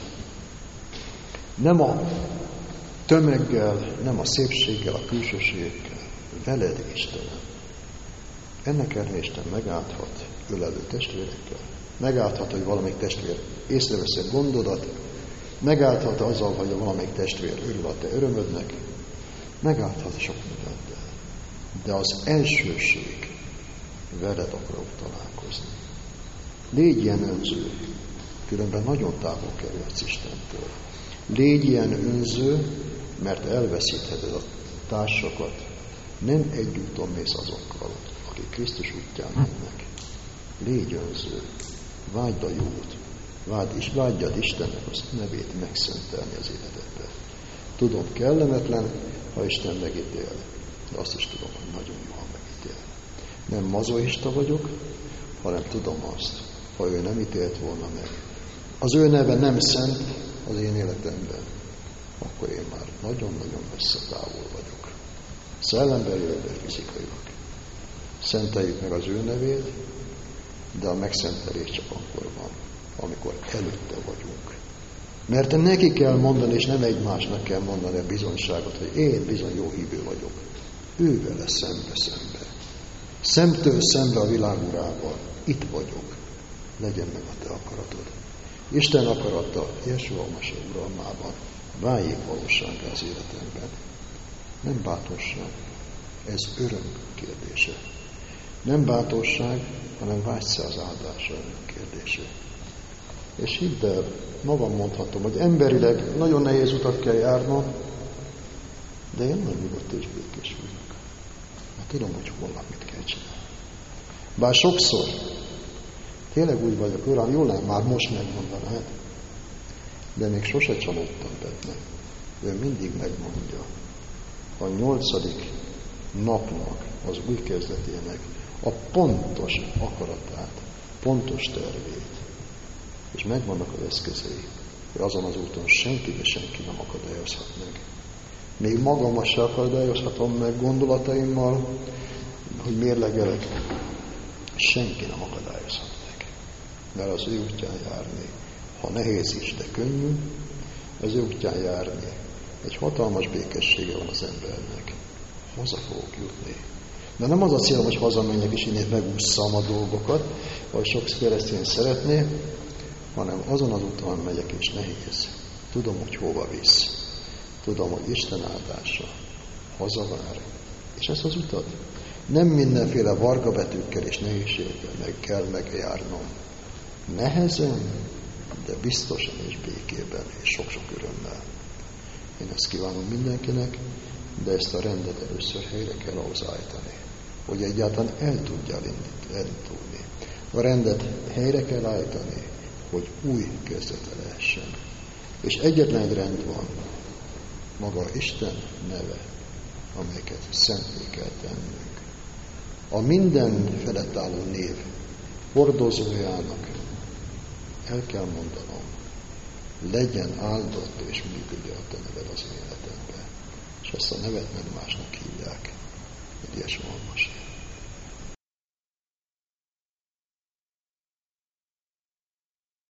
Nem a tömeggel, nem a szépséggel, a külsőségekkel, veled Istenem. Ennek ellenére Isten megállhat ölelő testvérekkel, megállhat, hogy valamelyik testvér észreveszi a gondodat, megállhat azzal, hogy valamelyik testvér örül a te örömödnek, megállhat sok mindent. De az elsőség, veled akarok találkozni. Légy ilyen önző, különben nagyon távol kerülhetsz Istentől. Légy ilyen önző, mert elveszítheted a társakat. Nem egy úton mész azokkal, akik Krisztus útján mennek. Légy önző, vágyd a jót, vágyd is, vágyjad Istennek az nevét megszentelni az életedbe. Tudom, kellemetlen, ha Isten megítél, de azt is tudom, hogy nagyon jó, ha megítél. Nem mazoista vagyok, hanem tudom azt, ha ő nem ítélt volna meg. Az ő neve nem szent az én életemben, akkor én már nagyon-nagyon messze távol vagyok. Szellemben élve fizikailag. Szenteljük meg az ő nevét, de a megszentelés csak akkor van, amikor előtte vagyunk. Mert neki kell mondani, és nem egymásnak kell mondani a bizonyságot, hogy én bizony jó hívő vagyok. Ő vele szembe-szembe. Szemtől szembe a világ urával. Itt vagyok. Legyen meg a te akaratod. Isten akarata Jesúa Mese uralmában váljék valósággá az életemben. Nem bátorság. Ez öröm kérdése. Nem bátorság, hanem vágysz az áldásra kérdése. És hidd el, magam mondhatom, hogy emberileg nagyon nehéz utat kell járnom, de én nagyon nyugodt és békés vagyok. Mert tudom, hogy holnap mit kell csinálni. Bár sokszor tényleg úgy vagyok, uram, jól nem már most megmondanád, de még sose csalódtam benne. Ő mindig megmondja. A nyolcadik napnak, az új kezdetének a pontos akaratát, pontos tervét. És megvannak az eszközei, hogy azon az úton senki, de senki nem akadályozhat meg. Még magamat se akadályozhatom meg gondolataimmal, hogy mérlegelek. Senki nem akadályozhat meg. Mert az ő útján járni, ha nehéz is, de könnyű, az ő útján járni, egy hatalmas békessége van az embernek. Haza fogok jutni. De nem az a célom, hogy hazamenjek és innét megússzam a dolgokat, ahogy sok keresztény szeretné, hanem azon az úton megyek és nehéz. Tudom, hogy hova visz. Tudom, hogy Isten áldása hazavár. És ez az utat. Nem mindenféle vargabetűkkel és nehézséggel meg kell megjárnom. Nehezen, de biztosan és békében és sok-sok örömmel. Én ezt kívánom mindenkinek, de ezt a rendet először helyre kell ahhoz állítani, hogy egyáltalán el tudja elindulni. A rendet helyre kell állítani, hogy új kezdete lehessen. És egyetlen egy rend van, maga Isten neve, amelyeket szenté kell tennünk. A minden felett álló név hordozójának el kell mondanom, legyen áldott és működjön a te neved az életedbe. És ezt a nevet nem másnak hívják, mint Jesús Masiach.